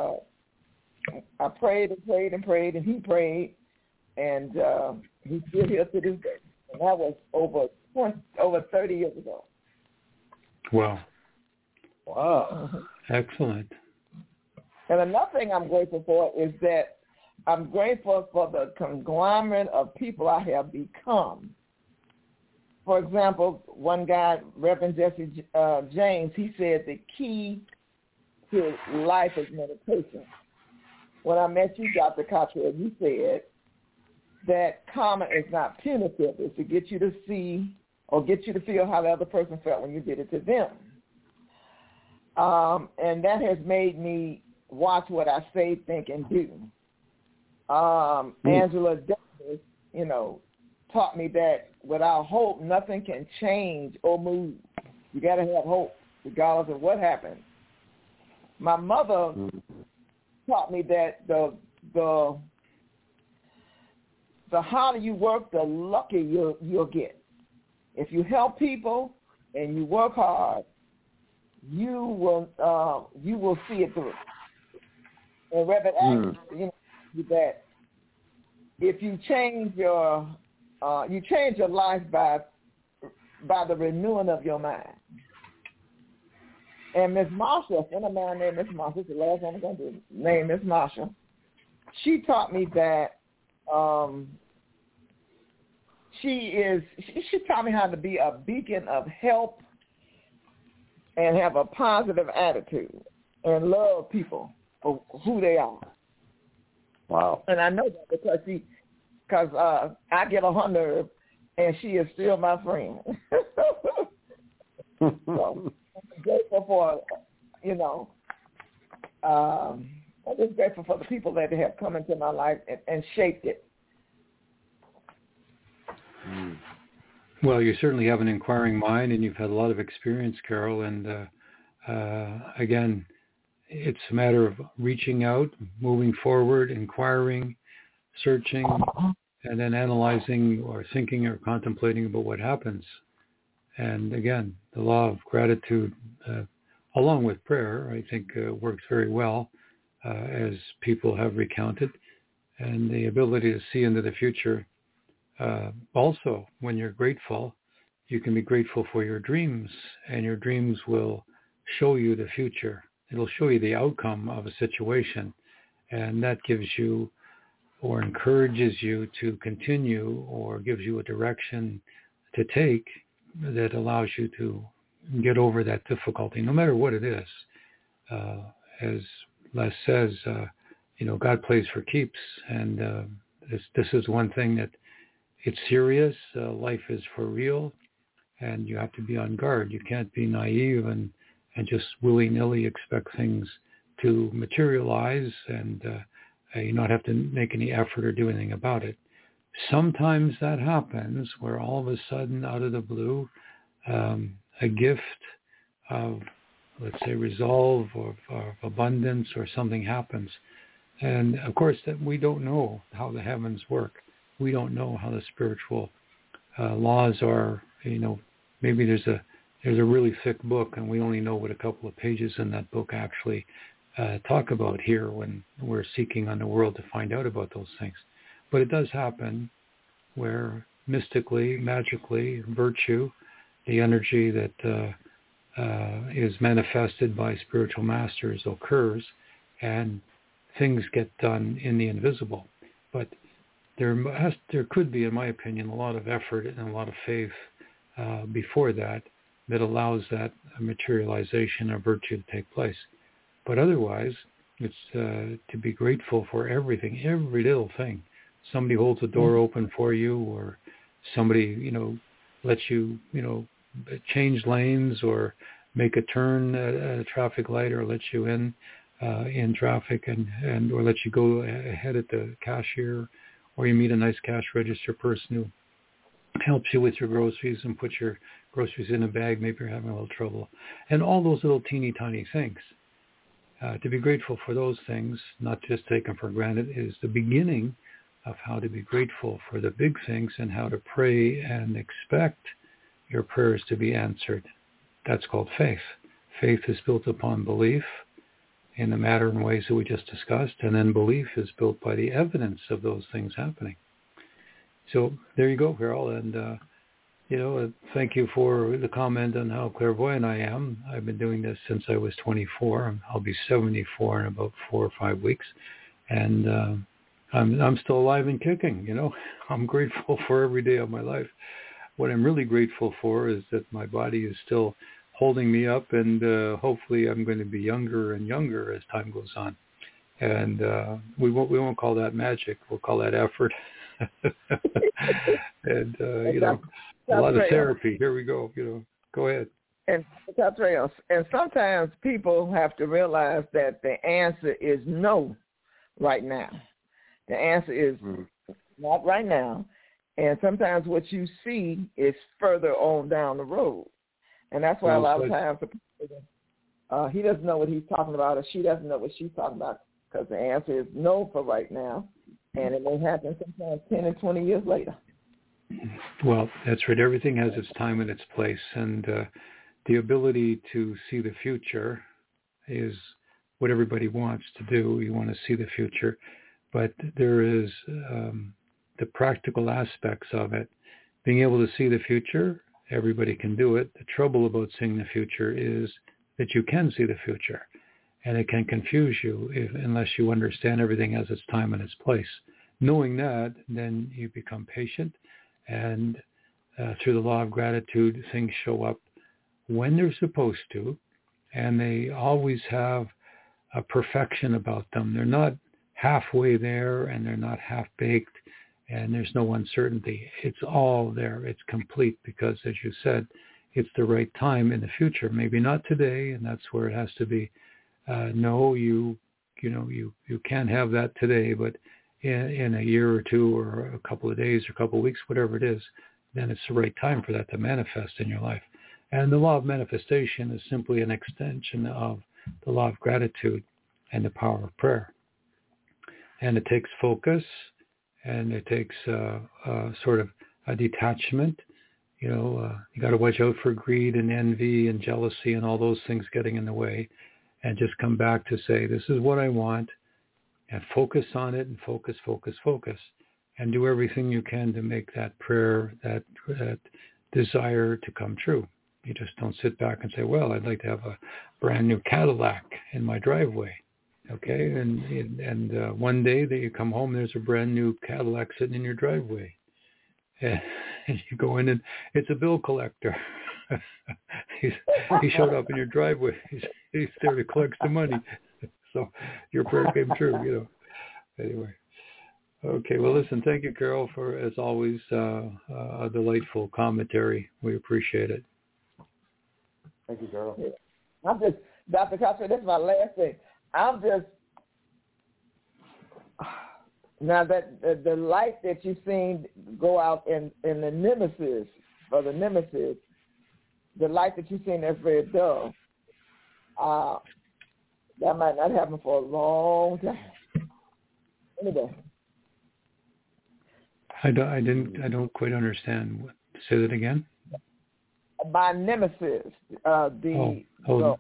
I prayed and prayed and prayed, and he prayed, and he's still here to this day. And that was over 30 years ago. Wow. Wow. Excellent. And another thing I'm grateful for is that I'm grateful for the conglomerate of people I have become. For example, one guy, Reverend Jesse James, he said the key to life is meditation. When I met you, Dr. Cottrell, you said that karma is not punitive. It's to get you to see or get you to feel how the other person felt when you did it to them. And that has made me watch what I say, think, and do. Angela Davis, taught me that without hope, nothing can change or move. You got to have hope, regardless of what happens. My mother taught me that the harder you work, the luckier you'll get. If you help people and you work hard, you will see it through. And Reverend Atkins, that if you change your life by by the renewing of your mind. And Miss Marsha, a friend of mine named Miss Marsha, this is the last one I'm going to do, named Miss Marsha, she taught me that she taught me how to be a beacon of help and have a positive attitude and love people for who they are. Wow. And I know that because I get on her nerve, and she is still my friend. So I'm grateful for, I'm just grateful for the people that have come into my life and shaped it. Well, you certainly have an inquiring mind, and you've had a lot of experience, Carol. And again, it's a matter of reaching out, moving forward, inquiring, searching, and then analyzing or thinking or contemplating about what happens. And again, the law of gratitude, along with prayer, I think works very well, as people have recounted. And the ability to see into the future. Also, when you're grateful, you can be grateful for your dreams, and your dreams will show you the future. It'll show you the outcome of a situation, and that gives you or encourages you to continue or gives you a direction to take that allows you to get over that difficulty, no matter what it is. As Les says, God plays for keeps, and this is one thing that it's serious. Life is for real, and you have to be on guard. You can't be naive and just willy-nilly expect things to materialize and you not have to make any effort or do anything about it. Sometimes that happens where all of a sudden, out of the blue, a gift of, let's say, resolve or abundance or something happens. And of course, that we don't know how the heavens work. We don't know how the spiritual laws are. Maybe there's a really thick book, and we only know what a couple of pages in that book actually talk about here when we're seeking on the world to find out about those things. But it does happen where mystically, magically, virtue, the energy that is manifested by spiritual masters occurs, and things get done in the invisible. But there could be, in my opinion, a lot of effort and a lot of faith before that allows that materialization of virtue to take place. But otherwise, it's to be grateful for everything, every little thing. Somebody holds a door open for you, or somebody, lets you, change lanes or make a turn at a traffic light, or lets you in traffic and or lets you go ahead at the cashier, or you meet a nice cash register person who helps you with your groceries and puts your groceries in a bag. Maybe you're having a little trouble. And all those little teeny tiny things. To be grateful for those things, not just taken for granted, is the beginning of how to be grateful for the big things and how to pray and expect your prayers to be answered. That's called faith. Faith is built upon belief in the matter and ways that we just discussed, and then belief is built by the evidence of those things happening. So there you go, Carol, and thank you for the comment on how clairvoyant I am. I've been doing this since I was 24. I'll be 74 in about 4 or 5 weeks, and I'm still alive and kicking. I'm grateful for every day of my life. What I'm really grateful for is that my body is still holding me up, and hopefully I'm going to be younger and younger as time goes on. And we won't call that magic. We'll call that effort. And a lot of therapy. Here we go. Go ahead. And and sometimes people have to realize that the answer is no right now. The answer is not right now. And sometimes what you see is further on down the road. And that's why a lot of times he doesn't know what he's talking about, or she doesn't know what she's talking about, because the answer is no for right now. And it may happen sometimes 10 and 20 years later. Well, that's right. Everything has its time and its place. And the ability to see the future is what everybody wants to do. You want to see the future. But there is the practical aspects of it. Being able to see the future Everybody can do it. The trouble about seeing the future is that you can see the future, and it can confuse you unless you understand everything has its time and its place. Knowing that, then you become patient, and through the law of gratitude, things show up when they're supposed to, and they always have a perfection about them. They're not halfway there, and they're not half-baked, and there's no uncertainty. It's all there. It's complete because, as you said, it's the right time in the future. Maybe not today, and that's where it has to be. No, you can't have that today, but in a year or two or a couple of days or a couple of weeks, whatever it is, then it's the right time for that to manifest in your life. And the law of manifestation is simply an extension of the law of gratitude and the power of prayer. And it takes focus, and it takes sort of a detachment. You got to watch out for greed and envy and jealousy and all those things getting in the way, and just come back to say, this is what I want, and focus on it, and focus, and do everything you can to make that prayer, that desire to come true. You just don't sit back and say, well, I'd like to have a brand new Cadillac in my driveway. Okay, and one day that you come home, there's a brand new Cadillac sitting in your driveway, and you go in and it's a bill collector. He showed up in your driveway. He's there to collect some money. So your prayer came true. Anyway, okay. Well, listen. Thank you, Carol, for as always a delightful commentary. We appreciate it. Thank you, Carol. I'm just, Dr. Cottrell, this is my last thing. I'm just, now that the light that you've seen go out in the nemesis, the light that you've seen that's very dull, that might not happen for a long time. Anyway. I don't quite understand. Say that again. By nemesis, the aura.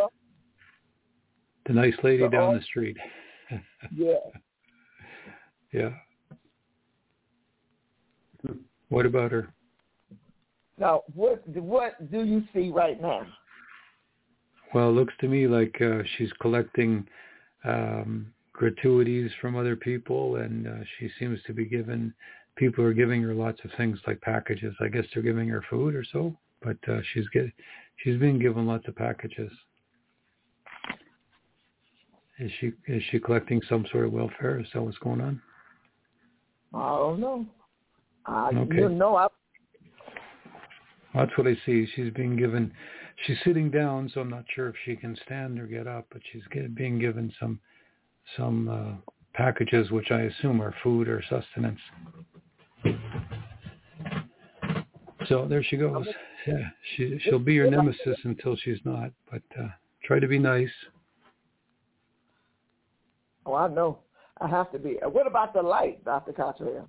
The nice lady down the street. Yeah. Yeah. What about her? Now, what do you see right now? Well, it looks to me like she's collecting gratuities from other people, and she seems to be people are giving her lots of things like packages. I guess they're giving her food or so, but she's being given lots of packages. Is she collecting some sort of welfare? Is that what's going on? I don't know. Okay. That's what I see. She's being given. She's sitting down, so I'm not sure if she can stand or get up, but she's being given some packages, which I assume are food or sustenance. So there she goes. Yeah, she'll be your nemesis until she's not, but try to be nice. Oh, I know. I have to be. What about the light, Dr. Cottrell?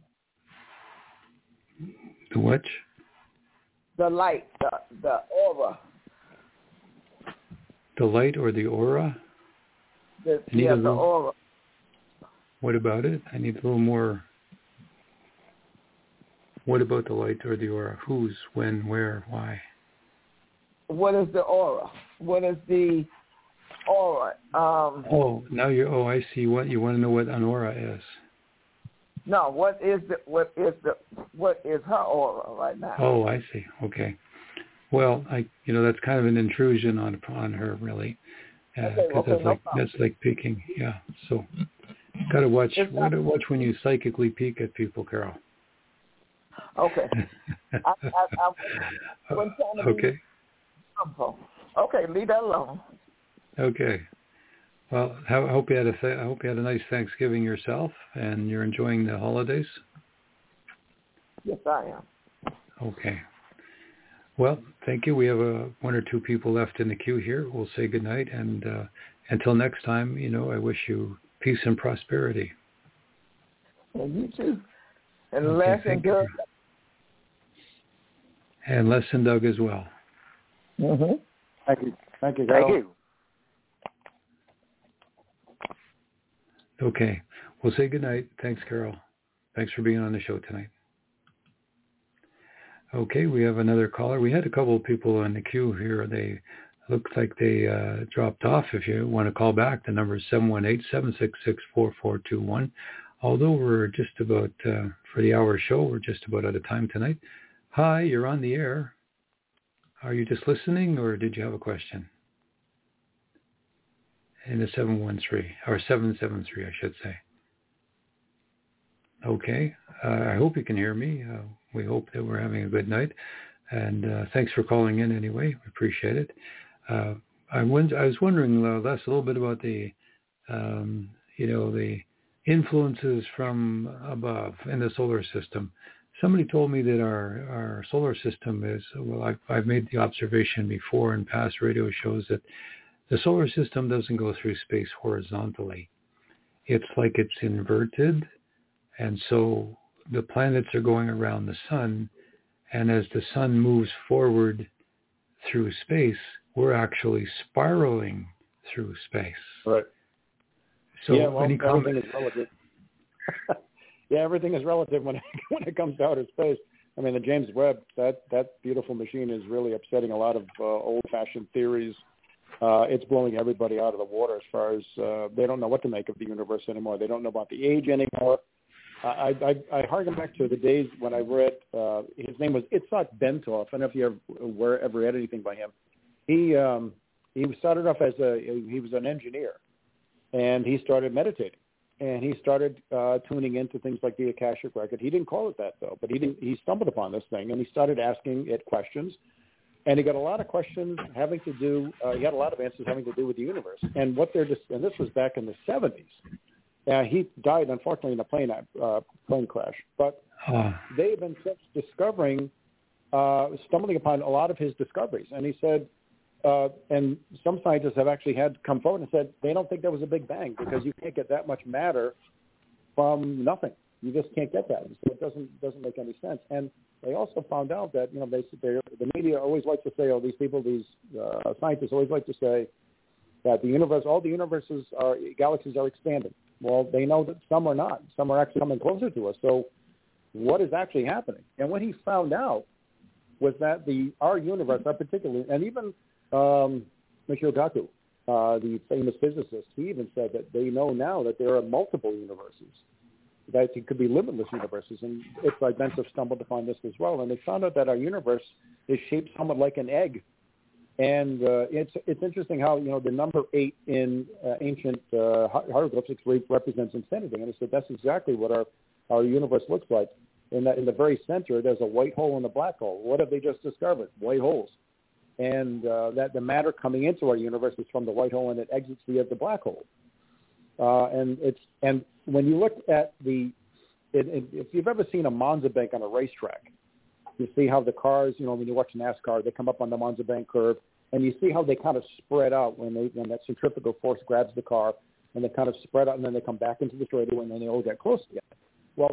The what? The light, the aura. The light or the aura? The aura. What about it? I need a little more. What about the light or the aura? Whose, when, where, why? What is the aura? What is the aura? I see. What you want to know what an aura is? No, what is her aura right now? Oh, I see. Okay. Well, that's kind of an intrusion on her, really, because that's like peeking. Yeah. So, gotta watch when you psychically peek at people, Carol. Okay. Okay. Okay, leave that alone. Okay. Well, I hope you had a nice Thanksgiving yourself, and you're enjoying the holidays. Yes, I am. Okay. Well, thank you. We have one or two people left in the queue here. We'll say goodnight, and until next time, I wish you peace and prosperity. And you too. And Les and Doug. And Les and Doug as well. Mm-hmm. Thank you. Thank you, Carol. Thank you. Okay. We'll say goodnight. Thanks, Carol. Thanks for being on the show tonight. Okay, we have another caller. We had a couple of people in the queue here. They looked like they dropped off. If you want to call back, the number is 718-766-4421. Although we're just about, for the hour show, we're just about out of time tonight. Hi, you're on the air. Are you just listening, or did you have a question? In the 713, or 773, I should say. Okay, I hope you can hear me. We hope that we're having a good night. And thanks for calling in anyway. We appreciate it. I was wondering, Les, a little bit about the, the influences from above in the solar system. Somebody told me that our solar system is, well, I've made the observation before in past radio shows that the solar system doesn't go through space horizontally. It's like it's inverted. And so the planets are going around the sun. And as the sun moves forward through space, we're actually spiraling through space. Right. So yeah, well, everything is relative. Yeah, everything is relative when it comes to outer space. I mean, the James Webb, that beautiful machine is really upsetting a lot of old-fashioned theories. It's blowing everybody out of the water as far as they don't know what to make of the universe anymore. They don't know about the age anymore. I harken back to the days when I read, his name was Itzhak Bentov. I don't know if you ever read anything by him. He started off he was an engineer, and he started meditating. And he started tuning into things like the Akashic Record. He didn't call it that, though, but he stumbled upon this thing, and he started asking it questions. And he got a lot of questions having to do, he had a lot of answers having to do with the universe. And and this was back in the 70s. He died, unfortunately, in a plane crash. But they've been stumbling upon a lot of his discoveries. And he said, and some scientists have actually come forward and said they don't think there was a Big Bang because you can't get that much matter from nothing. You just can't get that. So it doesn't make any sense. And they also found out that the media always like to say, these scientists always like to say that all the universes galaxies are expanding. Well, they know that some are not. Some are actually coming closer to us. So what is actually happening? And what he found out was that our universe, particularly, and even Michio Kaku, the famous physicist, he even said that they know now that there are multiple universes, that it could be limitless universes. And Itzhak Bentov stumbled upon this as well. And they found out that our universe is shaped somewhat like an egg. And it's interesting how, the number 8 in ancient hieroglyphics represents infinity. And he said that's exactly what our universe looks like. In the very center, there's a white hole and a black hole. What have they just discovered? White holes. And that the matter coming into our universe is from the white hole and it exits via the black hole. And when you look at if you've ever seen a Monza bank on a racetrack, you see how the cars, when you watch NASCAR, they come up on the Monza bank curve, and you see how they kind of spread out when that centrifugal force grabs the car, and they kind of spread out, and then they come back into the straightaway, and then they all get close together. Well,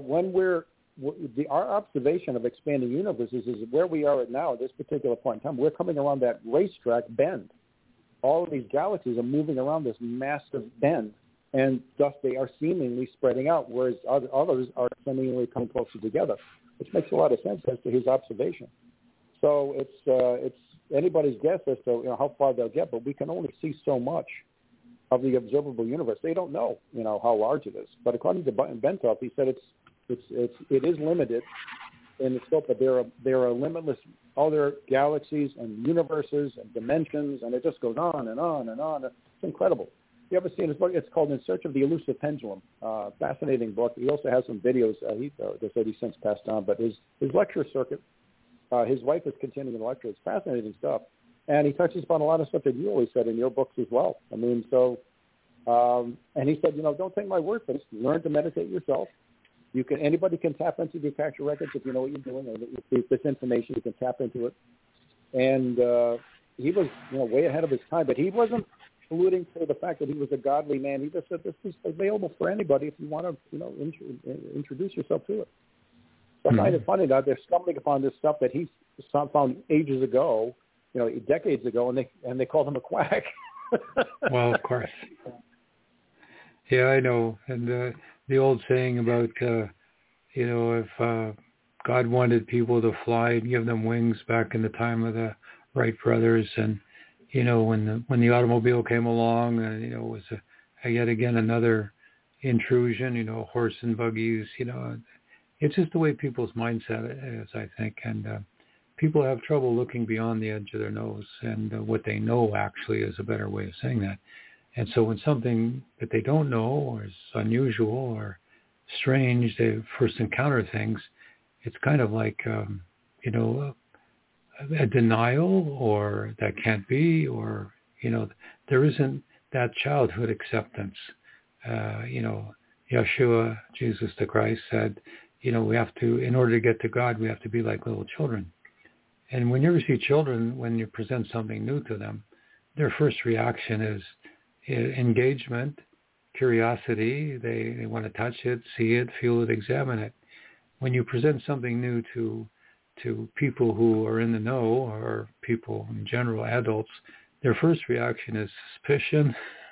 our observation of expanding universes is where we are at now at this particular point in time. We're coming around that racetrack bend. All of these galaxies are moving around this massive bend, and thus they are seemingly spreading out, whereas others are seemingly coming closer together, which makes a lot of sense as to his observation. So it's anybody's guess as to how far they'll get, but we can only see so much of the observable universe. They don't know how large it is, but according to Bentov, he said it is limited in the scope, but there are limitless other galaxies and universes and dimensions, and it just goes on and on and on. It's incredible. You ever seen his book? It's called In Search of the Elusive Pendulum. Fascinating book. He also has some videos. They said he's since passed on, but his lecture circuit, his wife is continuing to lecture. It's fascinating stuff. And he touches upon a lot of stuff that you always said in your books as well. I mean, and he said, don't take my word for this. Learn to meditate yourself. Anybody can tap into the Akashic Records if you know what you're doing. If this information, you can tap into it. And he was, way ahead of his time, but he wasn't alluding to the fact that he was a godly man. He just said this is available for anybody if you want to, introduce yourself to it. So I find it funny that they're stumbling upon this stuff that he found ages ago, decades ago, and they called him a quack. Well, of course. Yeah, I know. And the old saying about, if God wanted people to fly and give them wings back in the time of the Wright brothers, and when the automobile came along, and it was yet again another intrusion. Horse and buggies. It's just the way people's mindset is, I think, and people have trouble looking beyond the edge of their nose, and what they know actually is a better way of saying that. And so when something that they don't know or is unusual or strange, they first encounter things, it's kind of like, a denial, or that can't be, or, there isn't that childhood acceptance. Yeshua, Jesus the Christ, said, we have to, in order to get to God, we have to be like little children. And when you ever see children, when you present something new to them, their first reaction is engagement, curiosity. They want to touch it, see it, feel it, examine it. When you present something new to people who are in the know, or people in general, adults, their first reaction is suspicion,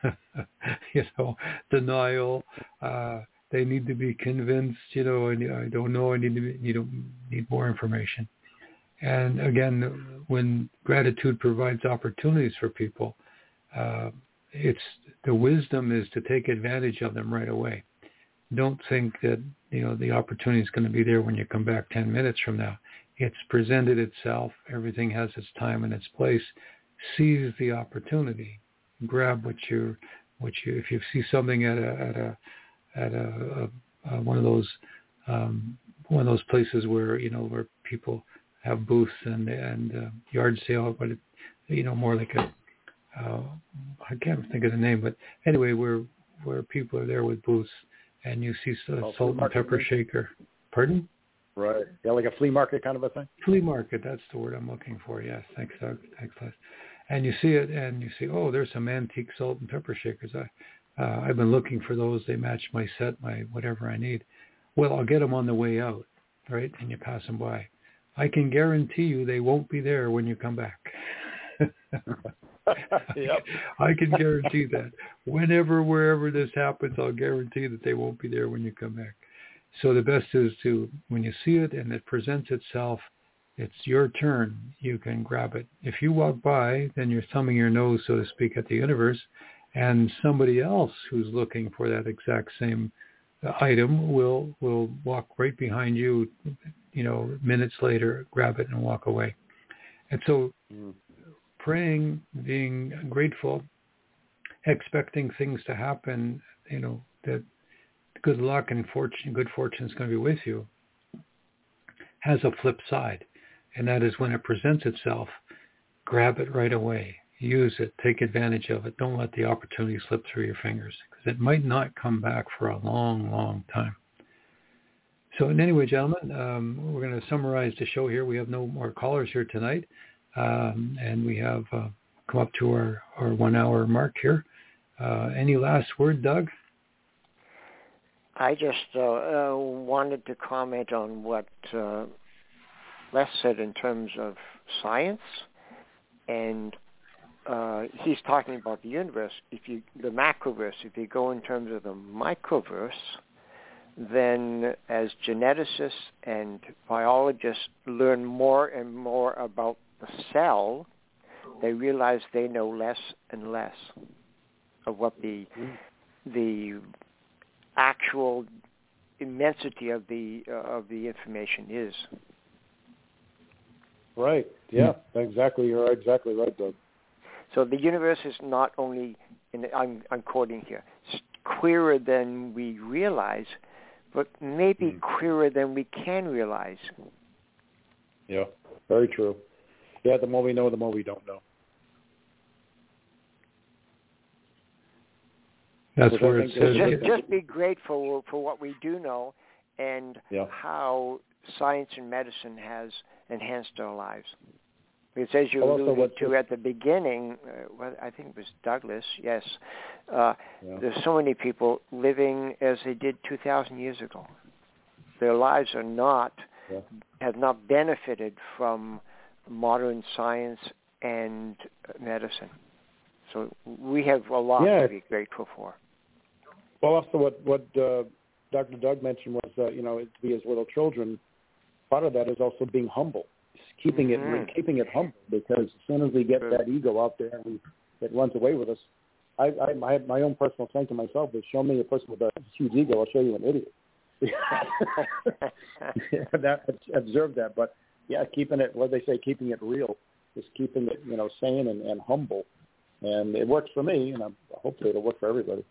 denial. They need to be convinced, I don't know, I need more information. And again, when gratitude provides opportunities for people, it's the wisdom is to take advantage of them right away. Don't think that, the opportunity is going to be there when you come back 10 minutes from now. It's presented itself. Everything has its time and its place. Seize the opportunity. Grab what you if you see something at one of those places where where people have booths and yard sale, but more like I can't think of the name, but anyway, where people are there with booths, and you see salt and pepper shaker. Pardon? Right. Yeah, like a flea market kind of a thing? Flea market, that's the word I'm looking for, yes. Thanks, Doug. Thanks, Les. And you see it, and you see, oh, there's some antique salt and pepper shakers. I've been looking for those. They match my set, my whatever I need. Well, I'll get them on the way out, right? And you pass them by. I can guarantee you they won't be there when you come back. Yep. I can guarantee that. Whenever, wherever this happens, I'll guarantee that they won't be there when you come back. So the best is to, when you see it and it presents itself, it's your turn. You can grab it. If you walk by, then you're thumbing your nose, so to speak, at the universe, and somebody else who's looking for that exact same item will walk right behind you, minutes later, grab it and walk away. And so praying, being grateful, expecting things to happen, that good luck and good fortune is going to be with you, has a flip side. And that is when it presents itself, grab it right away. Use it. Take advantage of it. Don't let the opportunity slip through your fingers, because it might not come back for a long, long time. So anyway, gentlemen, we're going to summarize the show here. We have no more callers here tonight. And we have come up to our 1 hour mark here. Any last word, Doug? I just wanted to comment on what Les said in terms of science, and he's talking about the universe. The macroverse, if you go in terms of the microverse, then as geneticists and biologists learn more and more about the cell, they realize they know less and less of what the actual immensity of the information is. Right. Yeah. Exactly. You're exactly right, Doug. So the universe is not only, I'm quoting here, queerer than we realize, but maybe queerer than we can realize. Yeah. Very true. Yeah. The more we know, the more we don't know. That's where it says. Just be grateful for what we do know and how science and medicine has enhanced our lives. Because as you alluded to at the beginning, I think it was Douglas, yes, there's so many people living as they did 2,000 years ago. Their lives have not benefited from modern science and medicine. So we have a lot to be grateful for. Well, also what Dr. Doug mentioned was, to be as little children, part of that is also being humble, keeping it humble, because as soon as we get that ego out there and it runs away with us, I have my own personal saying to myself is, show me a person with a huge ego, I'll show you an idiot. Observe that, but yeah, keeping it, what they say, keeping it real, just keeping it, sane and humble, and it works for me, and hopefully it'll work for everybody.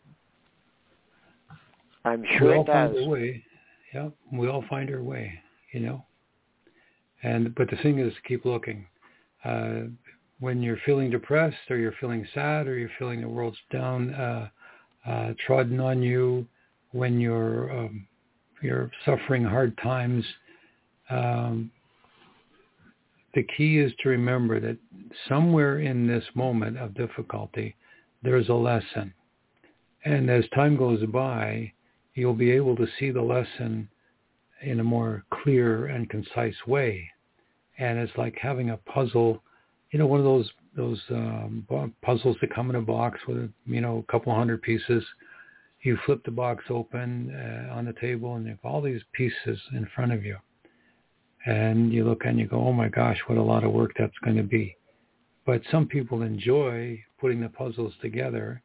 I'm sure we all it does. Find our way. Yeah, we all find our way, but the thing is to keep looking. When you're feeling depressed, or you're feeling sad, or you're feeling the world's down, trodden on you, when you're suffering hard times, the key is to remember that somewhere in this moment of difficulty, there's a lesson. And as time goes by, you'll be able to see the lesson in a more clear and concise way. And it's like having a puzzle, one of those puzzles that come in a box with, a couple hundred pieces. You flip the box open on the table, and you have all these pieces in front of you. And you look and you go, oh my gosh, what a lot of work that's going to be. But some people enjoy putting the puzzles together,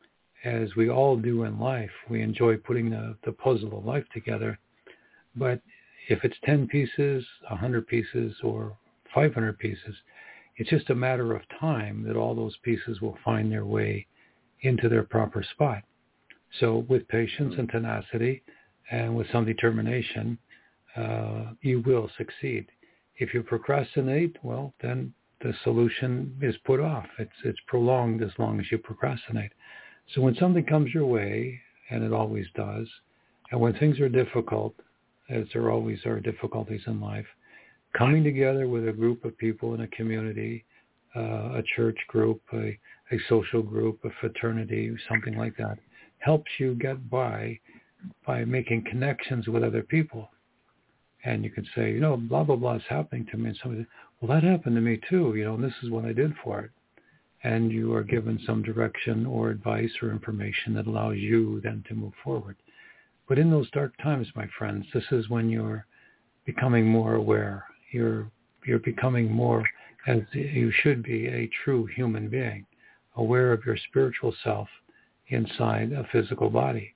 as we all do in life. We enjoy putting the puzzle of life together. But if it's 10 pieces, 100 pieces, or 500 pieces, it's just a matter of time that all those pieces will find their way into their proper spot. So with patience and tenacity and with some determination, you will succeed. If you procrastinate, well, then the solution is put off. It's prolonged as long as you procrastinate. So when something comes your way, and it always does, and when things are difficult, as there always are difficulties in life, coming together with a group of people in a community, a church group, a social group, a fraternity, something like that, helps you get by making connections with other people. And you can say, blah, blah, blah is happening to me. And somebody says, well, that happened to me too, and this is what I did for it. And you are given some direction or advice or information that allows you then to move forward. But in those dark times, my friends, this is when you're becoming more aware. You're becoming more, as you should be, a true human being, aware of your spiritual self inside a physical body.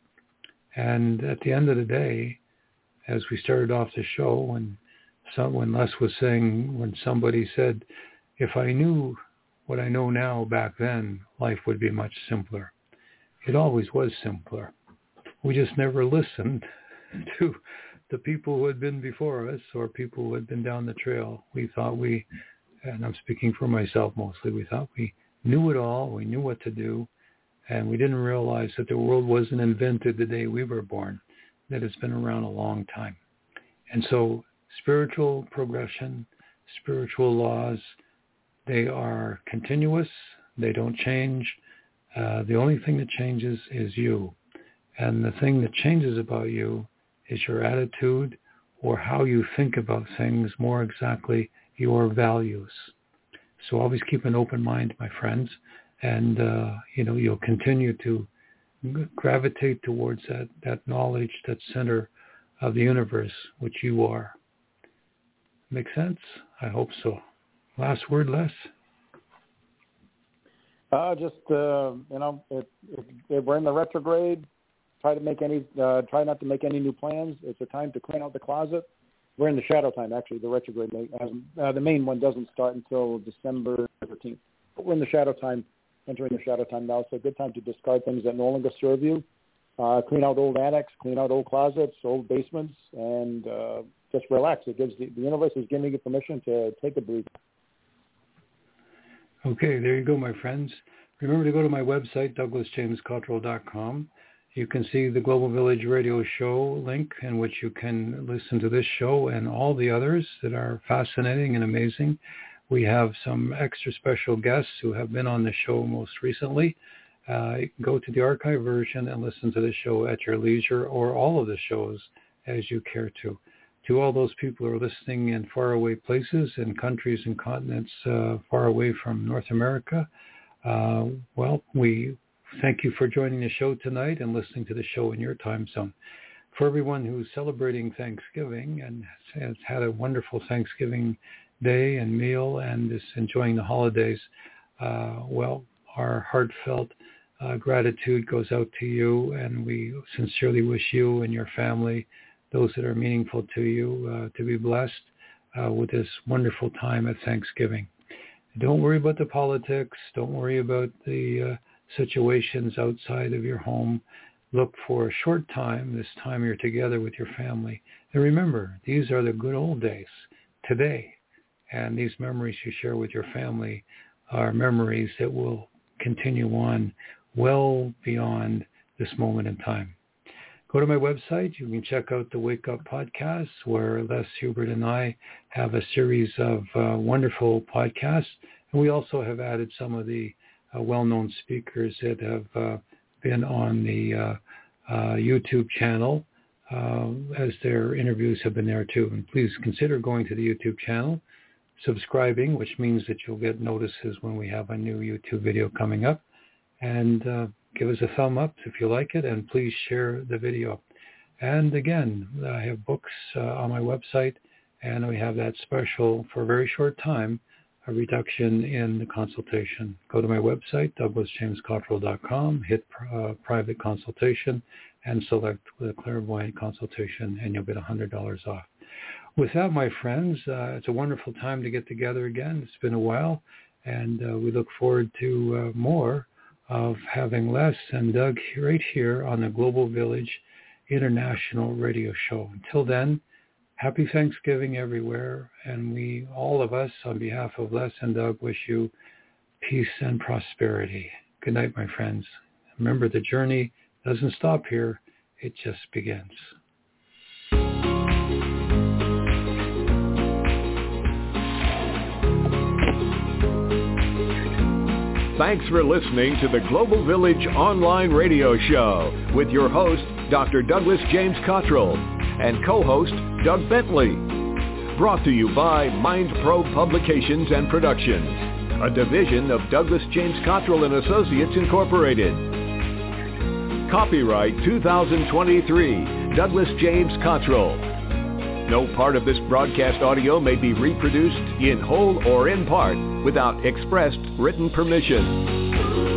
And at the end of the day, as we started off the show, when Les was saying, when somebody said, if I knew what I know now back then, life would be much simpler. It always was simpler. We just never listened to the people who had been before us or people who had been down the trail. We thought and I'm speaking for myself mostly, we thought we knew it all, we knew what to do, and we didn't realize that the world wasn't invented the day we were born, that it's been around a long time. And so spiritual progression, spiritual laws, they are continuous. They don't change. The only thing that changes is you. And the thing that changes about you is your attitude, or how you think about things, more exactly your values. So always keep an open mind, my friends, and you'll continue to gravitate towards that knowledge, that center of the universe, which you are. Make sense? I hope so. Last word, Les? If we're in the retrograde, try not to make any new plans. It's a time to clean out the closet. We're in the shadow time, actually. The retrograde, the main one doesn't start until December 13th. But we're in the shadow time, entering the shadow time now. So a good time to discard things that no longer serve you. Clean out old attics, clean out old closets, old basements, and just relax. It gives the universe is giving you permission to take a breather. Okay, there you go, my friends. Remember to go to my website, DouglasJamesCottrell.com. You can see the Global Village Radio Show link, in which you can listen to this show and all the others that are fascinating and amazing. We have some extra special guests who have been on the show most recently. You can go to the archive version and listen to the show at your leisure, or all of the shows as you care to. To all those people who are listening in faraway places, in countries and continents far away from North America, we thank you for joining the show tonight and listening to the show in your time zone. For everyone who's celebrating Thanksgiving and has had a wonderful Thanksgiving day and meal and is enjoying the holidays, our heartfelt gratitude goes out to you, and we sincerely wish you and your family, those that are meaningful to you, to be blessed with this wonderful time at Thanksgiving. Don't worry about the politics. Don't worry about the situations outside of your home. Look for a short time, this time you're together with your family. And remember, these are the good old days, today. And these memories you share with your family are memories that will continue on well beyond this moment in time. Go to my website. You can check out the Wake Up Podcast, where Les Hubert and I have a series of wonderful podcasts. And we also have added some of the well-known speakers that have been on the YouTube channel, as their interviews have been there too. And please consider going to the YouTube channel, subscribing, which means that you'll get notices when we have a new YouTube video coming up. And give us a thumb up if you like it, and please share the video. And again, I have books on my website, and we have that special, for a very short time, a reduction in the consultation. Go to my website, DouglasJamesCottrell.com, hit private consultation, and select the clairvoyant consultation, and you'll get $100 off. With that, my friends, it's a wonderful time to get together again. It's been a while, and we look forward to more of having Les and Doug right here on the Global Village International Radio Show. Until then, happy Thanksgiving everywhere, and we, all of us, on behalf of Les and Doug, wish you peace and prosperity. Good night, my friends. Remember, the journey doesn't stop here. It just begins. Thanks for listening to the Global Village Online Radio Show with your host, Dr. Douglas James Cottrell, and co-host, Doug Bentley. Brought to you by MindPro Publications and Productions, a division of Douglas James Cottrell and Associates Incorporated. Copyright 2023, Douglas James Cottrell. No part of this broadcast audio may be reproduced in whole or in part without expressed written permission.